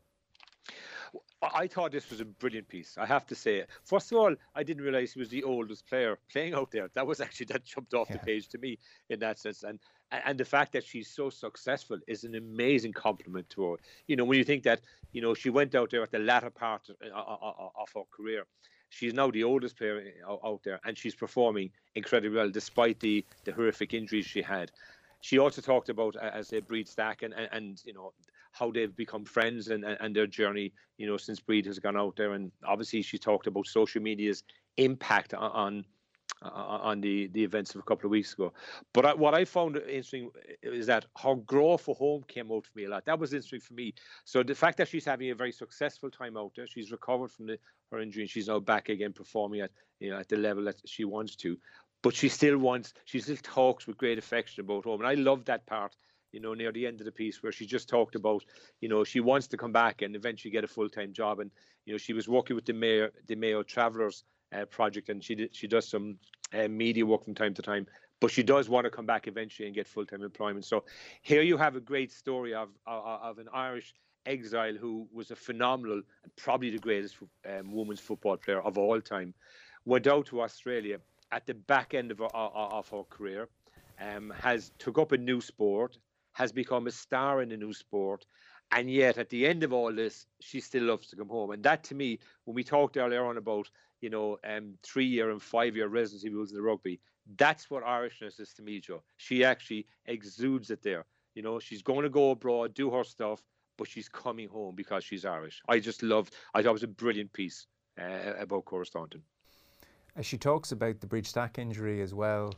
I thought this was a brilliant piece, I have to say. First of all, I didn't realise he was the oldest player playing out there. That was actually, that jumped off yeah. the page to me in that sense. And and the fact that she's so successful is an amazing compliment to her. You know, when you think that, you know, she went out there at the latter part of her career. She's now the oldest player out there, and she's performing incredibly well despite the, the horrific injuries she had. She also talked about, as they Breed Stack, and, and, and you know, how they've become friends and, and their journey, you know, since Breed has gone out there. And obviously she talked about social media's impact on, on on the, the events of a couple of weeks ago. But I, what I found interesting is that her grow for home came out for me a lot. That was interesting for me. So the fact that she's having a very successful time out there, she's recovered from the, her injury, and she's now back again performing at, you know, at the level that she wants to. But she still wants, she still talks with great affection about home. And I love that part, you know, near the end of the piece where she just talked about, you know, she wants to come back and eventually get a full-time job. And, you know, she was working with the Mayo, the Mayo Travellers uh, project, and she did, she does some uh, media work from time to time, but she does want to come back eventually and get full-time employment. So here you have a great story of, of, of an Irish exile who was a phenomenal and probably the greatest um, women's football player of all time, went out to Australia, at the back end of her, of her career, um, has took up a new sport, has become a star in a new sport, and yet at the end of all this, she still loves to come home. And that, to me, when we talked earlier on about, you know, um, three-year and five-year residency rules in the rugby, that's what Irishness is to me, Joe. She actually exudes it there. You know, she's going to go abroad, do her stuff, but she's coming home because she's Irish. I just loved, I thought it was a brilliant piece uh, about Cora Staunton. As she talks about the breech stack injury as well,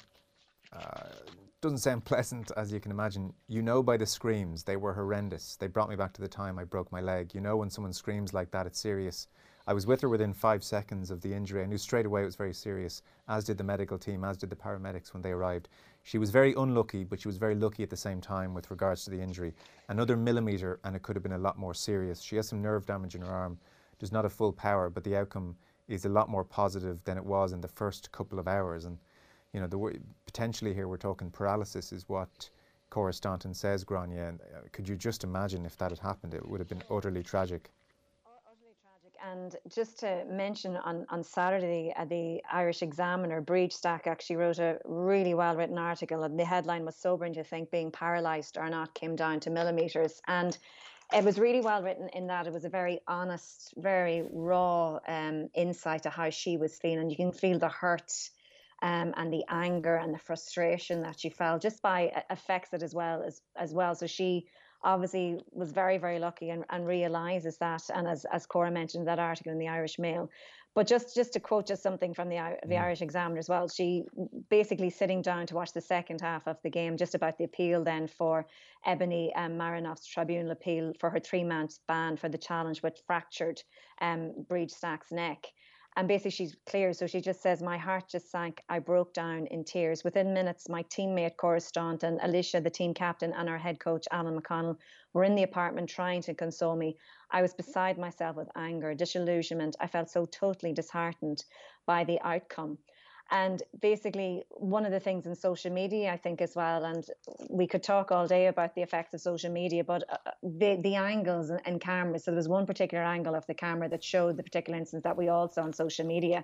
uh, doesn't sound pleasant, as you can imagine. You know by the screams, they were horrendous. They brought me back to the time I broke my leg. You know when someone screams like that, it's serious. I was with her within five seconds of the injury. I knew straight away it was very serious, as did the medical team, as did the paramedics when they arrived. She was very unlucky, but she was very lucky at the same time with regards to the injury. Another millimetre and it could have been a lot more serious. She has some nerve damage in her arm. Does not have full power, but the outcome is a lot more positive than it was in the first couple of hours. And you know, the potentially here we're talking paralysis is what Cora Staunton says, Grania. And uh, could you just imagine if that had happened? It would have been utterly tragic. Utterly tragic. And just to mention, on, on Saturday, uh, the Irish Examiner, Breach Stack, actually wrote a really well-written article, and the headline was sobering to think being paralysed or not came down to millimetres. And it was really well written in that it was a very honest, very raw um, insight to how she was feeling. You can feel the hurt um, and the anger and the frustration that she felt just by uh, affects it as well as as well. So she obviously was very, very lucky and, and realises that. And as as Cora mentioned, that article in the Irish Mail. But just, just to quote just something from the the mm. Irish Examiner as well, she basically sitting down to watch the second half of the game, just about the appeal then for Ebony um, Marinoff's tribunal appeal for her three-month ban for the challenge with fractured um, Breach Stack's neck. And basically she's clear, so she just says, my heart just sank, I broke down in tears. Within minutes, my teammate Cora Staunton, Alicia, the team captain, and our head coach, Alan McConnell, were in the apartment trying to console me. I was beside myself with anger, disillusionment. I felt so totally disheartened by the outcome. And basically, one of the things in social media, I think as well, and we could talk all day about the effects of social media, but uh, the, the angles and, and cameras. So there was one particular angle of the camera that showed the particular instance that we all saw on social media.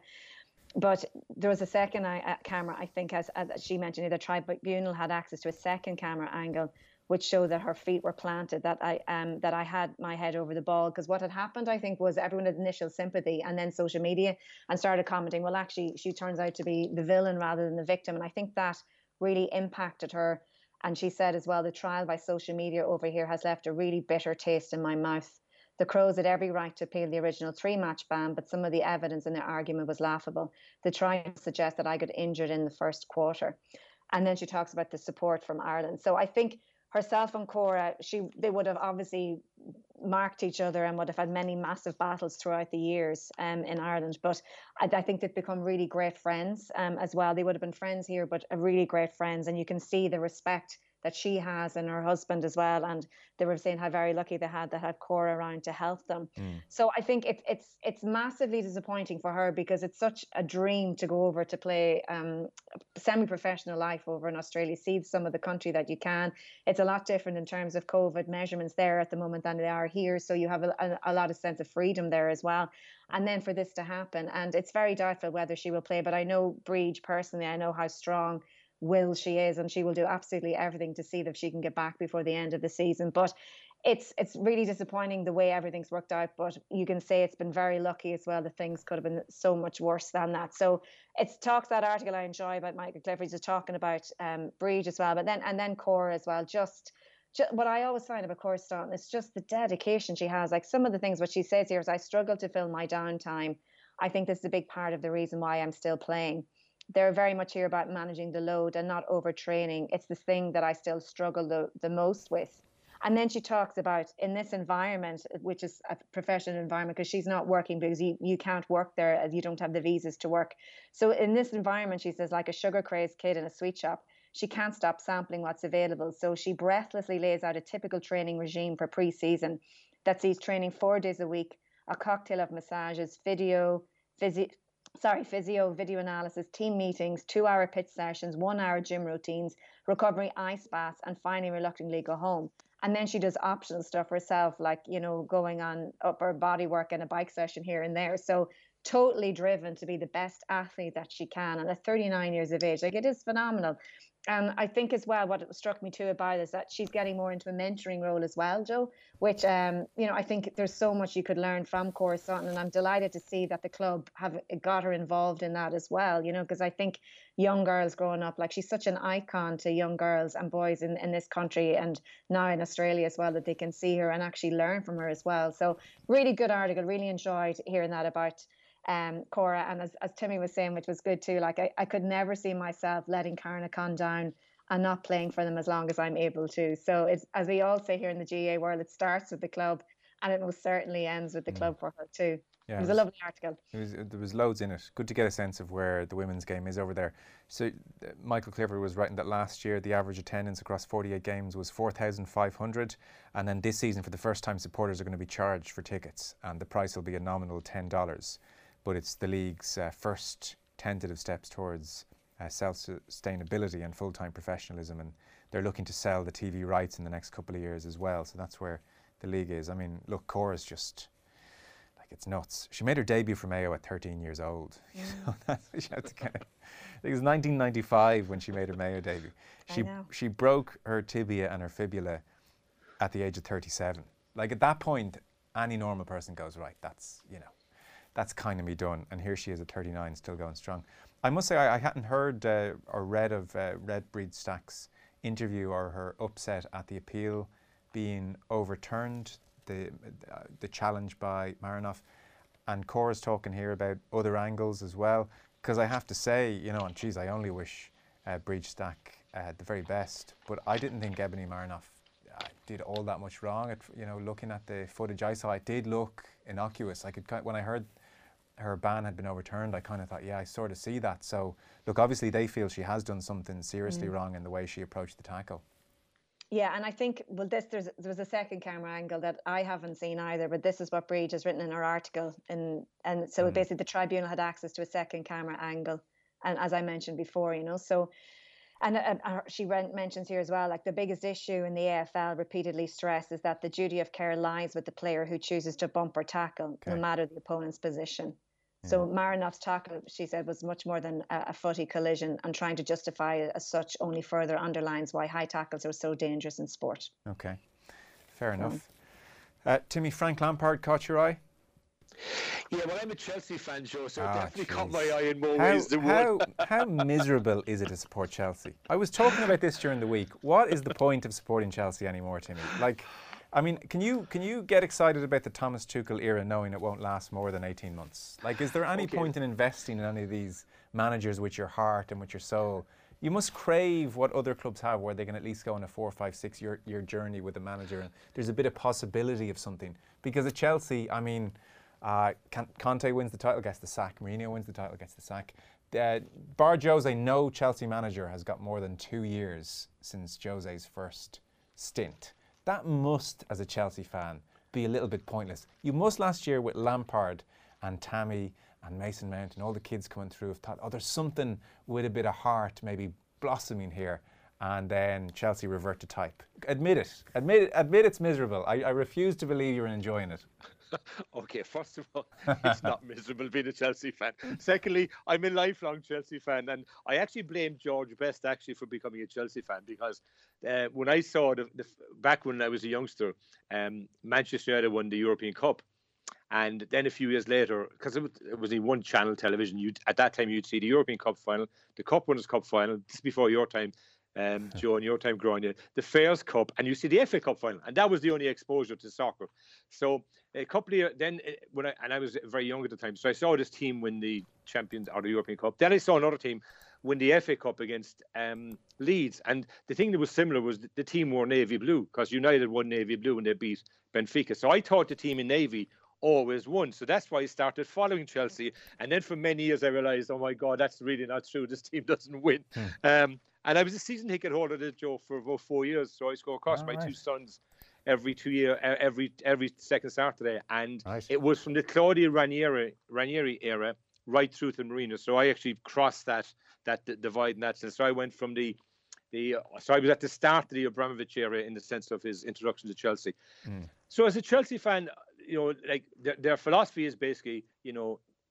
But there was a second uh, camera, I think, as, as she mentioned, the tribunal had access to a second camera angle, which showed that her feet were planted, that I um that I had my head over the ball. Because what had happened, I think, was everyone had initial sympathy and then social media and started commenting, well, actually, she turns out to be the villain rather than the victim. And I think that really impacted her. And she said as well, the trial by social media over here has left a really bitter taste in my mouth. The Crows had every right to appeal the original three-match ban, but some of the evidence in their argument was laughable. The trial suggests that I got injured in the first quarter. And then she talks about the support from Ireland. So I think herself and Cora, she they would have obviously marked each other and would have had many massive battles throughout the years um, in Ireland. But I, I think they've become really great friends um, as well. They would have been friends here, but really great friends. And you can see the respect that she has and her husband as well. And they were saying how very lucky they had that had Cora around to help them. Mm. So I think it, it's it's massively disappointing for her because it's such a dream to go over to play um, semi-professional life over in Australia, see some of the country that you can. It's a lot different in terms of COVID measurements there at the moment than they are here. So you have a, a, a lot of sense of freedom there as well. And then for this to happen, and it's very doubtful whether she will play, but I know Breach personally, I know how strong will she is, and she will do absolutely everything to see that she can get back before the end of the season. But it's it's really disappointing the way everything's worked out, but you can say it's been very lucky as well that things could have been so much worse than that. So it's talks that article I enjoy about Michael Clifford, just talking about um Breach as well, but then and then Cora as well. Just, just what I always find about Cora Staunton is just the dedication she has. Like some of the things what she says here is, I struggle to fill my downtime. I think this is a big part of the reason why I'm still playing. They're very much here about managing the load and not overtraining. It's the thing that I still struggle the, the most with. And then she talks about in this environment, which is a professional environment, because she's not working because you, you can't work there as you don't have the visas to work. So in this environment, she says, like a sugar crazed kid in a sweet shop, she can't stop sampling what's available. So she breathlessly lays out a typical training regime for pre-season that sees training four days a week, a cocktail of massages, video, physio, Sorry, physio, video analysis, team meetings, two-hour pitch sessions, one-hour gym routines, recovery ice baths, and finally reluctantly go home. And then she does optional stuff herself, like, you know, going on upper body work and a bike session here and there. So totally driven to be the best athlete that she can. And at thirty-nine years of age, like, it is phenomenal. And I think as well, what struck me too about it is that she's getting more into a mentoring role as well, Joe, which, um, you know, I think there's so much you could learn from Cora Sutton. And I'm delighted to see that the club have got her involved in that as well, you know, because I think young girls growing up, like, she's such an icon to young girls and boys in, in this country and now in Australia as well, that they can see her and actually learn from her as well. So really good article, really enjoyed hearing that about um Cora. And as, as Timmy was saying, which was good too, like I, I could never see myself letting Carnacon down and not playing for them as long as I'm able to. So it's, as we all say here in the G A A world, it starts with the club and it most certainly ends with the mm. club for her too. Yeah, it was, it was a lovely article. It was, there was loads in it. Good to get a sense of where the women's game is over there. So uh, Michael Clifford was writing that last year the average attendance across forty-eight games was four thousand five hundred, and then this season for the first time supporters are going to be charged for tickets, and the price will be a nominal ten dollars. But it's the league's uh, first tentative steps towards uh, self-sustainability and full-time professionalism, and they're looking to sell the T V rights in the next couple of years as well. So that's where the league is. I mean, look, Cora's just, like, it's nuts. She made her debut for Mayo at thirteen years old. Mm. You know, that's, she had to kind of, it was nineteen ninety-five when she made her Mayo debut. She she broke her tibia and her fibula at the age of thirty-seven. Like, at that point, any normal person goes, right, that's, you know, that's kind of me done. And here she is at thirty-nine, still going strong. I must say, I, I hadn't heard uh, or read of uh, Red Breed Stack's interview or her upset at the appeal being overturned, the uh, the challenge by Marinoff. And Cora's talking here about other angles as well. Because I have to say, you know, and geez, I only wish uh, Breed Stack uh, the very best. But I didn't think Ebony Marinoff uh, did all that much wrong. At, you know, looking at the footage I saw, it did look innocuous. I could, when I heard her ban had been overturned, I kind of thought, yeah, I sort of see that. So, look, obviously they feel she has done something seriously mm. wrong in the way she approached the tackle. Yeah, and I think, well, this there's there's a second camera angle that I haven't seen either, but this is what Breed has written in her article, and and so mm. basically the tribunal had access to a second camera angle, and as I mentioned before, you know, so. And uh, she mentions here as well, like, the biggest issue in the A F L repeatedly stresses that the duty of care lies with the player who chooses to bump or tackle, okay. no matter the opponent's position. Yeah. So Marinoff's tackle, she said, was much more than a, a footy collision, and trying to justify it as such only further underlines why high tackles are so dangerous in sport. Okay, fair enough. Uh, Timmy, Frank Lampard caught your eye? Yeah, well, I'm a Chelsea fan, Joe, so ah, it definitely geez. caught my eye in more how, ways than how, one. How miserable is it to support Chelsea? I was talking about this during the week. What is the point of supporting Chelsea anymore, Timmy? Like, I mean, can you can you get excited about the Thomas Tuchel era knowing it won't last more than eighteen months? Like, is there any okay. point in investing in any of these managers with your heart and with your soul? You must crave what other clubs have, where they can at least go on a four, five, six year, year journey with a manager, and there's a bit of possibility of something. Because at Chelsea, I mean, uh, Conte wins the title, gets the sack. Mourinho wins the title, gets the sack. Uh, bar Jose, no Chelsea manager has got more than two years since Jose's first stint. That must, as a Chelsea fan, be a little bit pointless. You must last year with Lampard and Tammy and Mason Mount and all the kids coming through have thought, oh, there's something with a bit of heart maybe blossoming here. And then Chelsea revert to type. Admit it. Admit it. Admit it's miserable. I, I refuse to believe you're enjoying it. Okay, first of all, it's not miserable being a Chelsea fan. Secondly, I'm a lifelong Chelsea fan, and I actually blame George Best actually for becoming a Chelsea fan, because uh, when I saw the, the back when I was a youngster, um, Manchester United won the European Cup, and then a few years later, because it was, it was in one channel television, you at that time you'd see the European Cup final, the Cup Winners' Cup final. This is before your time. Um, Joe, in your time growing up, the Fairs Cup, and you see the F A Cup final, and that was the only exposure to soccer. So a couple of years then, when I and I was very young at the time, so I saw this team win the Champions or the European Cup. Then I saw another team win the F A Cup against um, Leeds, and the thing that was similar was the, the team wore navy blue, because United won navy blue when they beat Benfica. So I thought the team in navy always won, so that's why I started following Chelsea. And then for many years I realised, oh my God, that's really not true. This team doesn't win. Hmm. Um, And I was a season ticket holder, Joe, for about four years. So I score across oh, my right. two sons every two year, every every second Saturday, and nice. It was from the Claudio Ranieri Ranieri era right through to Mourinho. So I actually crossed that that divide in that sense. So I went from the the so I was at the start of the Abramovich era in the sense of his introduction to Chelsea. Mm. So as a Chelsea fan, you know, like their, their philosophy is basically, you know,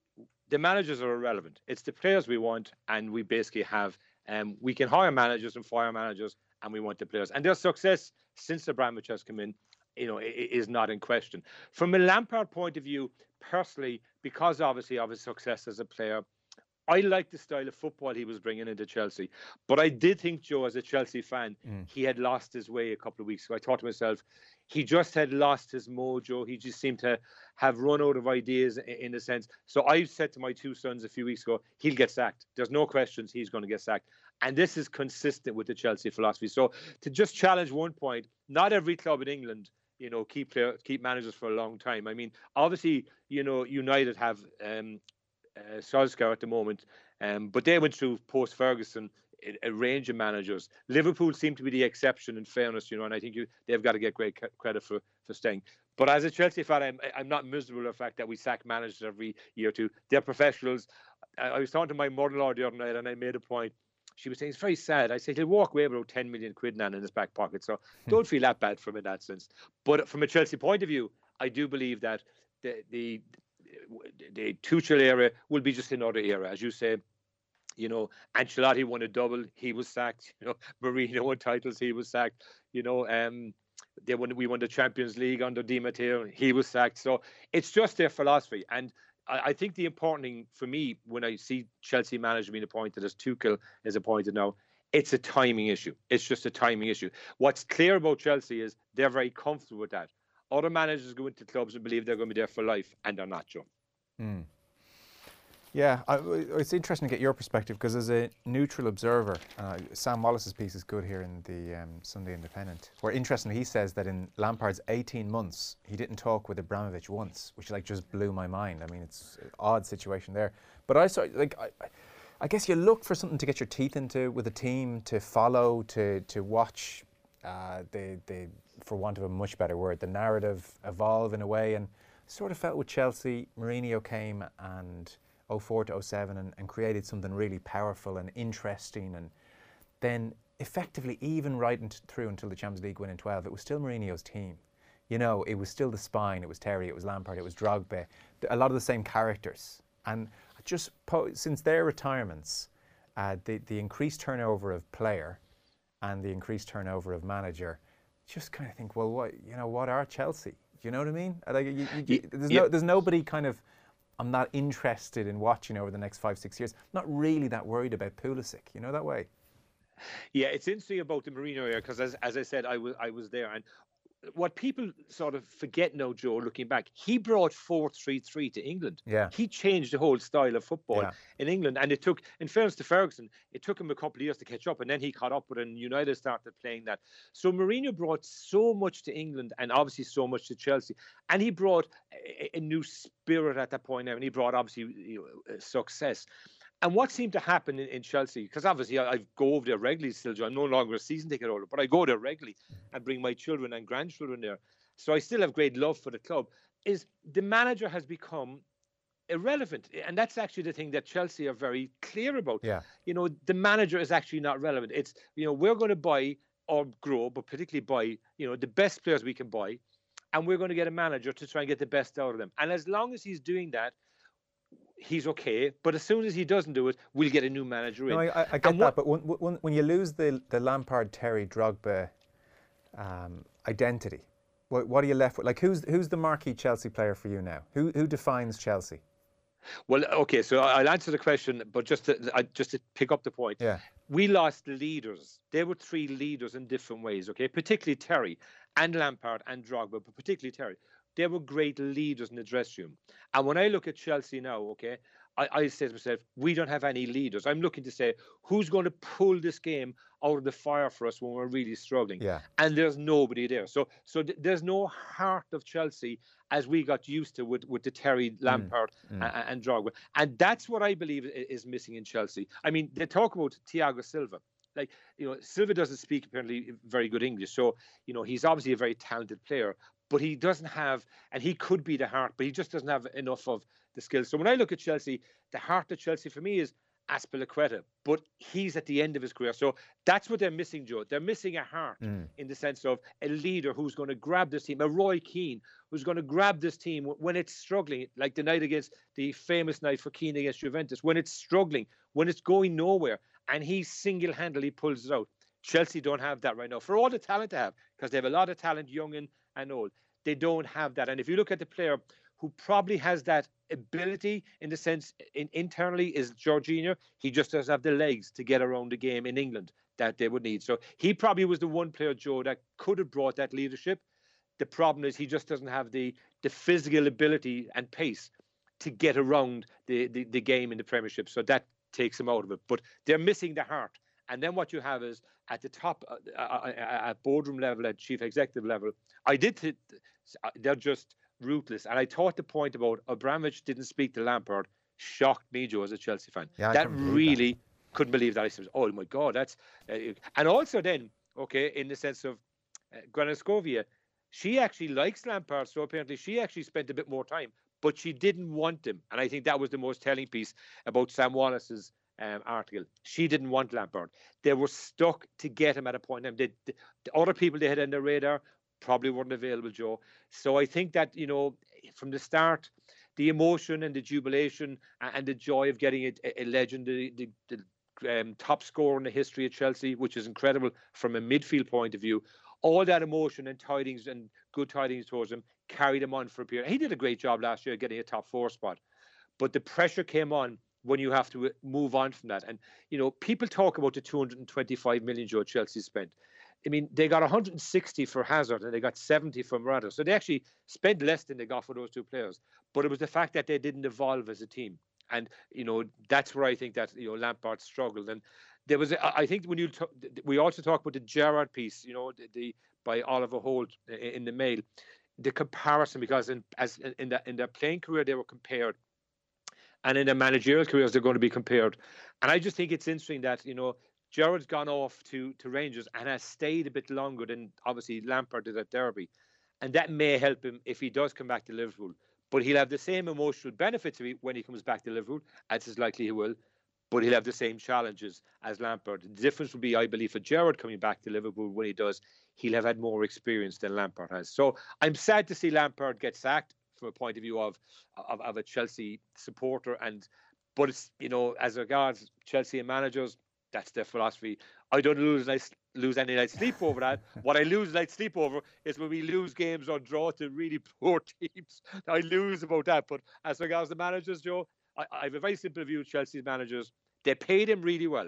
the managers are irrelevant. It's the players we want, and we basically have, um, we can hire managers and fire managers, and we want the players. And their success since Abramovich has come in, you know, is not in question. From a Lampard point of view, personally, because obviously of his success as a player, I like the style of football he was bringing into Chelsea. But I did think, Joe, as a Chelsea fan, mm. he had lost his way a couple of weeks ago. I thought to myself, he just had lost his mojo. He just seemed to have run out of ideas in a sense. So I said to my two sons a few weeks ago, he'll get sacked. There's no questions he's going to get sacked. And this is consistent with the Chelsea philosophy. So to just challenge one point, not every club in England, you know, keep player, keep managers for a long time. I mean, obviously, you know, United have um, uh, Solskjaer at the moment, um, but they went through post-Ferguson a, a range of managers. Liverpool seem to be the exception, in fairness, you know, and I think you, they've got to get great credit for, for staying. But as a Chelsea fan, I'm, I'm not miserable with the fact that we sack managers every year or two. They're professionals. I, I was talking to my mother-in-law the other night, and I made a point. She was saying, it's very sad. I said, he'll walk away with about ten million quid now in his back pocket. So don't feel that bad from in that sense. But from a Chelsea point of view, I do believe that the the, the Tuchel era will be just another era. As you say, you know, Ancelotti won a double. He was sacked. You know, Mourinho won titles. He was sacked. You know, um, they won, we won the Champions League under Di Matteo. He was sacked. So it's just their philosophy. And I think the important thing for me when I see Chelsea manager being appointed as Tuchel is appointed now, it's a timing issue. It's just a timing issue. What's clear about Chelsea is they're very comfortable with that. Other managers go into clubs and believe they're going to be there for life, and they're not, Joe. Mm. Yeah, I, it's interesting to get your perspective because as a neutral observer, uh, Sam Wallace's piece is good here in the um, Sunday Independent, where interestingly he says that in Lampard's eighteen months, he didn't talk with Abramovich once, which like just blew my mind. I mean, it's an odd situation there. But I saw, like, I, I guess you look for something to get your teeth into with a team, to follow, to to watch, uh, the, the, for want of a much better word, the narrative evolve in a way. And sort of felt with Chelsea, Mourinho came and oh four to oh seven and, and created something really powerful and interesting, and then effectively even right into, through until the Champions League win in twelve, it was still Mourinho's team. You know, it was still the spine, it was Terry, it was Lampard, it was Drogba, a lot of the same characters. And just po- since their retirements, uh, the, the increased turnover of player and the increased turnover of manager, just kind of think, well, what, you know, what are Chelsea? Do you know what I mean? Like, you, you, you, there's, no, there's nobody kind of, I'm not interested in watching over the next five, six years. I'm not really that worried about Pulisic, you know, that way. Yeah, it's interesting about the Mourinho era because, as, as I said, I was I was there. And what people sort of forget now, Joe, looking back, he brought four three three to England. Yeah. He changed the whole style of football yeah. in England. And it took, in fairness to Ferguson, it took him a couple of years to catch up. And then he caught up with it and United started playing that. So Mourinho brought so much to England and obviously so much to Chelsea. And he brought a, a new spirit at that point. And he brought obviously you know, success. And what seemed to happen in, in Chelsea, because obviously I, I go over there regularly still, John. I'm no longer a season ticket holder, but I go there regularly and bring my children and grandchildren there. So I still have great love for the club, is the manager has become irrelevant. And that's actually the thing that Chelsea are very clear about. Yeah. You know, the manager is actually not relevant. It's, you know, we're going to buy or grow, but particularly buy, you know, the best players we can buy. And we're going to get a manager to try and get the best out of them. And as long as he's doing that, he's okay, but as soon as he doesn't do it, we'll get a new manager in. No, I, I get and that, but when, when, when you lose the, the Lampard, Terry, Drogba um, identity, what, what are you left with? Like, who's who's the marquee Chelsea player for you now? Who who defines Chelsea? Well, okay, so I'll answer the question, but just to, just to pick up the point. Yeah. We lost leaders. There were three leaders in different ways, okay? Particularly Terry and Lampard and Drogba, but particularly Terry. They were great leaders in the dressing room. And when I look at Chelsea now, okay, I, I say to myself, we don't have any leaders. I'm looking to say, who's going to pull this game out of the fire for us when we're really struggling? Yeah. And there's nobody there. So so th- there's no heart of Chelsea as we got used to with, with the Terry, Lampard mm. Mm. and, and Drogba. And that's what I believe is missing in Chelsea. I mean, they talk about Thiago Silva. Like, you know, Silva doesn't speak apparently very good English. So, you know, he's obviously a very talented player. But he doesn't have, and he could be the heart, but he just doesn't have enough of the skills. So when I look at Chelsea, the heart of Chelsea for me is Azpilicueta, but he's at the end of his career. So that's what they're missing, Joe. They're missing a heart mm. in the sense of a leader who's going to grab this team, a Roy Keane who's going to grab this team when it's struggling, like the night against the famous night for Keane against Juventus, when it's struggling, when it's going nowhere, and he single-handedly pulls it out. Chelsea don't have that right now. For all the talent they have, because they have a lot of talent, young and, and old, they don't have that. And if you look at the player who probably has that ability in the sense in, internally is Jorginho. He just doesn't have the legs to get around the game in England that they would need. So he probably was the one player, Joe, that could have brought that leadership. The problem is he just doesn't have the the physical ability and pace to get around the, the, the game in the Premiership. So that takes him out of it. But they're missing the heart. And then what you have is at the top, uh, uh, at boardroom level, at chief executive level, I did, th- they're just ruthless. And I thought the point about Abramovich didn't speak to Lampard shocked me, Joe, as a Chelsea fan. Yeah, that really that. couldn't believe that. I said, oh my God, that's... Uh, and also then, okay, in the sense of uh, Granascovia, she actually likes Lampard, so apparently she actually spent a bit more time, but she didn't want him. And I think that was the most telling piece about Sam Wallace's um, article. She didn't want Lampard. They were stuck to get him at a point in time. They, the, the other people they had on their radar probably weren't available, Joe. So I think that, you know, from the start, the emotion and the jubilation and the joy of getting a, a legend, the, the, the um, top scorer in the history of Chelsea, which is incredible from a midfield point of view, all that emotion and tidings and good tidings towards him carried him on for a period. He did a great job last year getting a top four spot. But the pressure came on when you have to move on from that. And, you know, people talk about the two hundred twenty-five million Joe Chelsea spent. I mean, they got one hundred sixty for Hazard and they got seventy for Morata. So they actually spent less than they got for those two players. But it was the fact that they didn't evolve as a team. And, you know, that's where I think that, you know, Lampard struggled. And there was, a, I think when you, talk, we also talk about the Gerrard piece, you know, the, the by Oliver Holt in the Mail, the comparison, because in, as in, the, in their playing career, they were compared. And in their managerial careers, they're going to be compared. And I just think it's interesting that, you know, Gerrard's gone off to, to Rangers and has stayed a bit longer than obviously Lampard did at Derby. And that may help him if he does come back to Liverpool. But he'll have the same emotional benefits when he comes back to Liverpool, as is likely he will. But he'll have the same challenges as Lampard. The difference will be, I believe, for Gerrard coming back to Liverpool when he does, he'll have had more experience than Lampard has. So I'm sad to see Lampard get sacked from a point of view of, of, of a Chelsea supporter. And but it's, you know, as regards Chelsea and managers, that's their philosophy. I don't lose night, lose any night sleep over that. What I lose night sleep over is when we lose games or draw to really poor teams. I lose about that. But as regards the managers, Joe, I, I have a very simple view of Chelsea's managers. They pay them really well.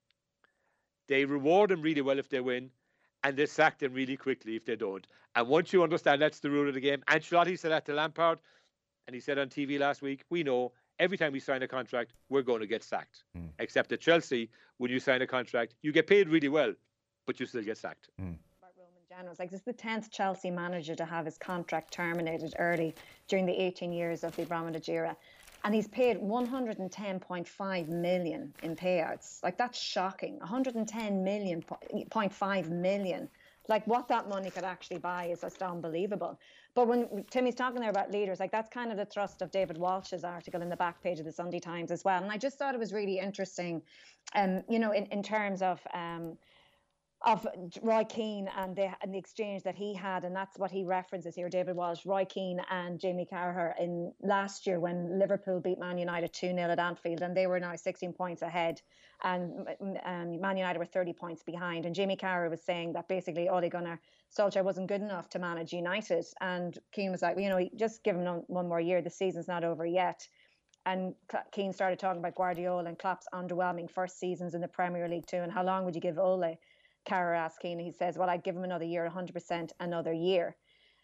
They reward them really well if they win. And they sack them really quickly if they don't. And once you understand that's the rule of the game, Ancelotti said that to Lampard, and he said on T V last week, we know every time we sign a contract, we're going to get sacked. Mm. Except at Chelsea, when you sign a contract, you get paid really well, but you still get sacked. Mm. It's like this is the tenth Chelsea manager to have his contract terminated early during the eighteen years of the Abramovich era. And he's paid one hundred ten point five million in payouts. Like, that's shocking. one hundred ten million point five million. Like, what that money could actually buy is just unbelievable. But when Timmy's talking there about leaders, like, that's kind of the thrust of David Walsh's article in the back page of the Sunday Times as well. And I just thought it was really interesting, um, you know, in, in terms of um, of Roy Keane and the, and the exchange that he had. And that's what he references here, David Walsh, Roy Keane and Jamie Carragher in last year when Liverpool beat Man United two nil at Anfield, and they were now sixteen points ahead. And um, Man United were thirty points behind. And Jamie Carragher was saying that basically Ole Gunnar Solskjaer wasn't good enough to manage United. And Keane was like, you know, just give him one more year. The season's not over yet. And Keane started talking about Guardiola and Klopp's underwhelming first seasons in the Premier League too. And how long would you give Ole? Carragher asked Keane. He says, well, I'd give him another year, one hundred percent another year.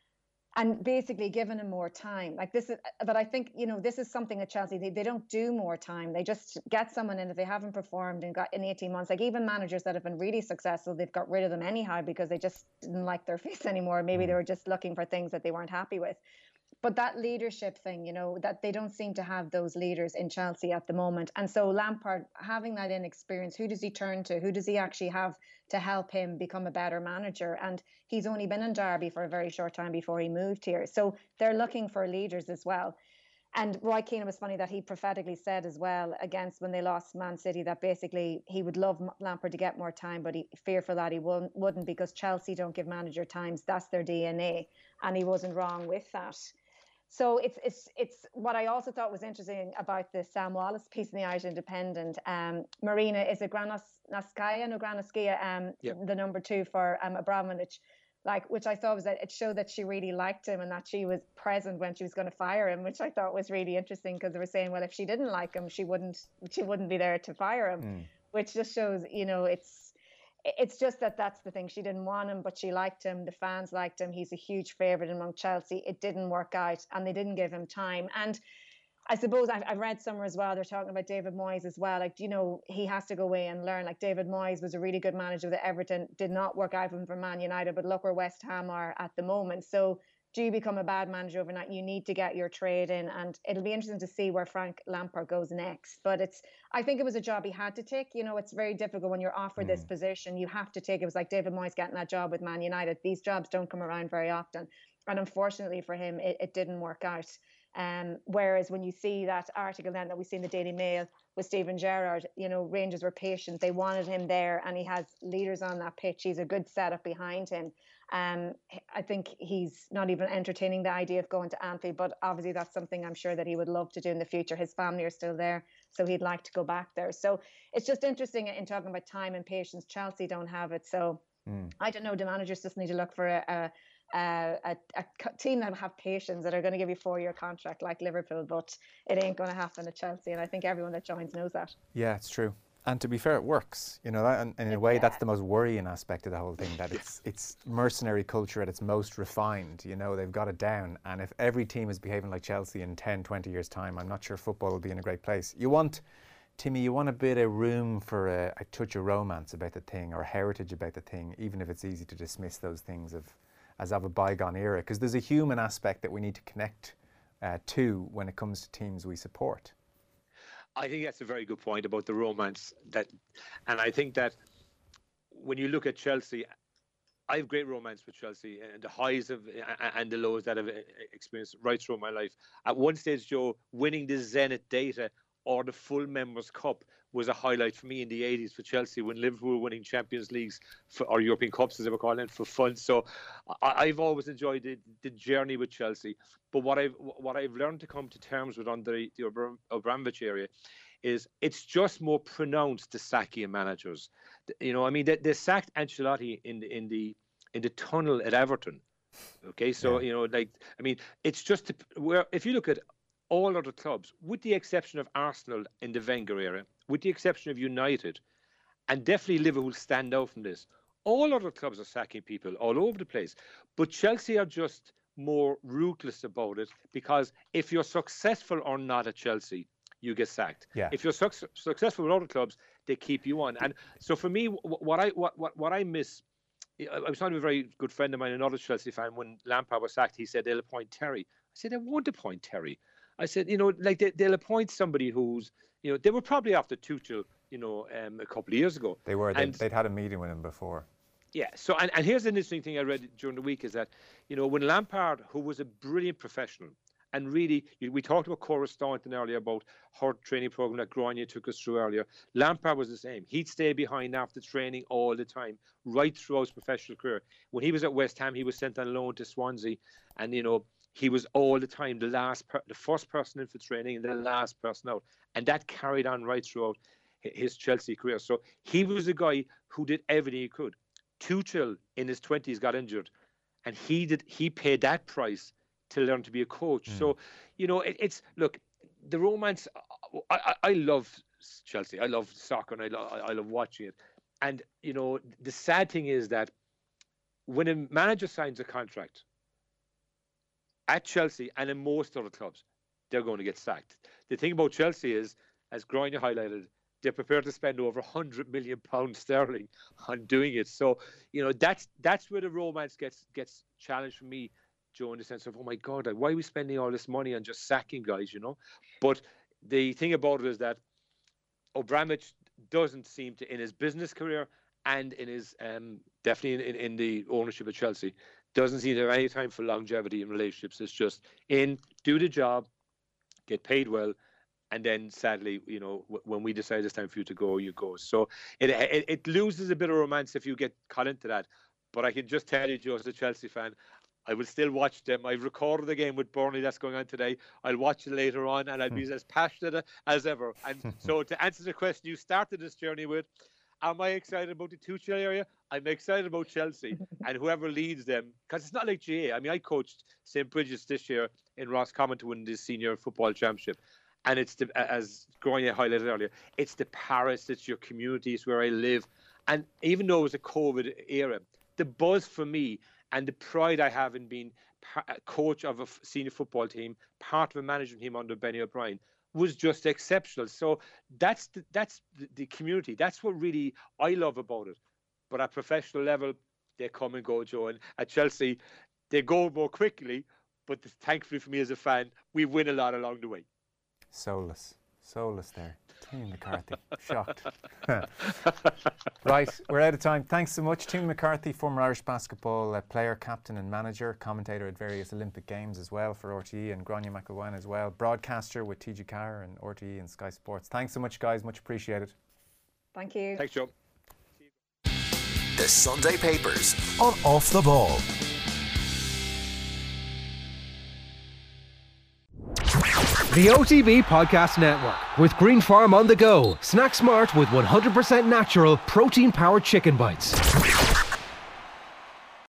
And basically giving him more time. Like this is, but I think, you know, this is something at Chelsea, they, they don't do more time. They just get someone in if they haven't performed and got in eighteen months. Like even managers that have been really successful, they've got rid of them anyhow because they just didn't like their face anymore. Maybe they were just looking for things that they weren't happy with. But that leadership thing, you know, that they don't seem to have those leaders in Chelsea at the moment. And so Lampard, having that inexperience, who does he turn to? Who does he actually have to help him become a better manager? And he's only been in Derby for a very short time before he moved here. So they're looking for leaders as well. And Roy Keane, was funny that he prophetically said as well against when they lost Man City that basically he would love Lampard to get more time, but he fearful that he wouldn't, wouldn't because Chelsea don't give manager times. That's their D N A. And he wasn't wrong with that. So it's it's it's what I also thought was interesting about the Sam Wallace piece in the Irish Independent. Um, Marina, is it Granaskaya, no Granaskaya, um, yep. the number two for um, Abramovich, like, which I thought was that it showed that she really liked him and that she was present when she was going to fire him, which I thought was really interesting because they were saying, well, if she didn't like him, she wouldn't she wouldn't be there to fire him, mm. which just shows, you know, it's. It's just that that's the thing. She didn't want him, but she liked him. The fans liked him. He's a huge favourite among Chelsea. It didn't work out and they didn't give him time. And I suppose I've, I've read somewhere as well, they're talking about David Moyes as well. Like, you know, he has to go away and learn. Like, David Moyes was a really good manager with Everton, did not work out for Man United, but look where West Ham are at the moment. So do you become a bad manager overnight? You need to get your trade in, and it'll be interesting to see where Frank Lampard goes next. But it's, I think it was a job he had to take. You know, it's very difficult when you're offered mm. this position. You have to take it. It was like David Moyes getting that job with Man United. These jobs don't come around very often. And unfortunately for him, it, it didn't work out. Um, whereas when you see that article then that we see in the Daily Mail with Steven Gerrard, you know, Rangers were patient. They wanted him there and he has leaders on that pitch. He's a good setup behind him. Um, I think he's not even entertaining the idea of going to Anfield, but obviously that's something I'm sure that he would love to do in the future. His family are still there, so he'd like to go back there. So it's just interesting in talking about time and patience. Chelsea don't have it. So mm. I don't know, the managers just need to look for a, a Uh, a, a team that have patience, that are going to give you a four-year contract like Liverpool, but it ain't going to happen at Chelsea, and I think everyone that joins knows that. Yeah, it's true. And to be fair, it works. You know, and, and in a way, yeah. that's the most worrying aspect of the whole thing. That it's it's mercenary culture at its most refined. You know, they've got it down. And if every team is behaving like Chelsea in ten, twenty years' time, I'm not sure football will be in a great place. You want, Timmy, you want a bit of room for a, a touch of romance about the thing, or heritage about the thing, even if it's easy to dismiss those things of. as of a bygone era, because there's a human aspect that we need to connect uh, to when it comes to teams we support. I think that's a very good point about the romance. That, and I think that when you look at Chelsea, I have great romance with Chelsea, and the highs of and the lows that I've experienced right through my life. At one stage, Joe, winning the Zenit Data or the full Members' Cup was a highlight for me in the eighties for Chelsea, when Liverpool were winning Champions Leagues for, or European Cups, as they were calling it, for fun. So I, I've always enjoyed the, the journey with Chelsea. But what I've what I've learned to come to terms with under the, the Abramovich area is it's just more pronounced, the sacking of managers. You know, I mean, they, they sacked Ancelotti in the in the in the tunnel at Everton. Okay, so yeah. you know, like I mean, it's just to, where if you look at all other clubs, with the exception of Arsenal in the Wenger era, with the exception of United, and definitely Liverpool stand out from this. All other clubs are sacking people all over the place. But Chelsea are just more ruthless about it, because if you're successful or not at Chelsea, you get sacked. Yeah. If you're su- successful with other clubs, they keep you on. And so for me, what I what what, what I miss, I was talking to a very good friend of mine, another Chelsea fan, when Lampard was sacked, he said they'll appoint Terry. I said, they won't appoint Terry. I said, you know, like they, they'll appoint somebody who's, you know, they were probably after Tuchel, you know, um, a couple of years ago. They were. They'd, they'd had a meeting with him before. Yeah. So, and, and here's an interesting thing I read during the week is that, you know, when Lampard, who was a brilliant professional, and really, we talked about Cora Staunton earlier about her training program that Grania took us through earlier. Lampard was the same. He'd stay behind after training all the time, right throughout his professional career. When he was at West Ham, he was sent on loan to Swansea, and, you know, he was all the time the last, per- the first person in for training and the last person out. And that carried on right throughout his Chelsea career. So he was a guy who did everything he could. Tuchel in his twenties got injured, and he did. He paid that price to learn to be a coach. Mm. So, you know, it, it's, look, the romance, I, I, I love Chelsea. I love soccer, and I, lo- I love watching it. And, you know, the sad thing is that when a manager signs a contract, at Chelsea and in most other clubs, they're going to get sacked. The thing about Chelsea is, as Grania highlighted, they're prepared to spend over one hundred million pounds sterling on doing it. So, you know, that's that's where the romance gets gets challenged for me, Joe, in the sense of, oh my God, why are we spending all this money on just sacking guys, you know? But the thing about it is that Abramovich doesn't seem to, in his business career and in his, um, definitely in, in, in the ownership of Chelsea, doesn't seem to have any time for longevity in relationships. It's just in, do the job, get paid well, and then sadly, you know, w- when we decide it's time for you to go, you go. So it, it it loses a bit of romance if you get caught into that. But I can just tell you, Joe, as a Chelsea fan, I will still watch them. I've recorded the game with Burnley that's going on today. I'll watch it later on, and I'll be as passionate as ever. And so to answer the question you started this journey with, am I excited about the Tuchel area? I'm excited about Chelsea and whoever leads them, because it's not like G A. I mean, I coached Saint Bridget's this year in Roscommon to win the senior football championship. And it's, the, as Grania highlighted earlier, it's the Paris, it's your community, it's where I live. And even though it was a COVID era, the buzz for me and the pride I have in being a coach of a senior football team, part of a management team under Benny O'Brien, was just exceptional. So that's the, that's the, the community. That's what really I love about it. But at professional level, they come and go, Joe. And at Chelsea, they go more quickly. But thankfully for me as a fan, we win a lot along the way. Soulless. Soulless there. Timmy McCarthy. Shocked. Right, we're out of time. Thanks so much. Timmy McCarthy, former Irish basketball uh, player, captain and manager, commentator at various Olympic Games as well for R T E, and Grania McElwain as well, broadcaster with T G Carr and R T E and Sky Sports. Thanks so much, guys. Much appreciated. Thank you. Thanks, Joe. The Sunday Papers on Off the Ball. The O T B Podcast Network with Green Farm on the go. Snack smart with one hundred percent natural protein-powered chicken bites.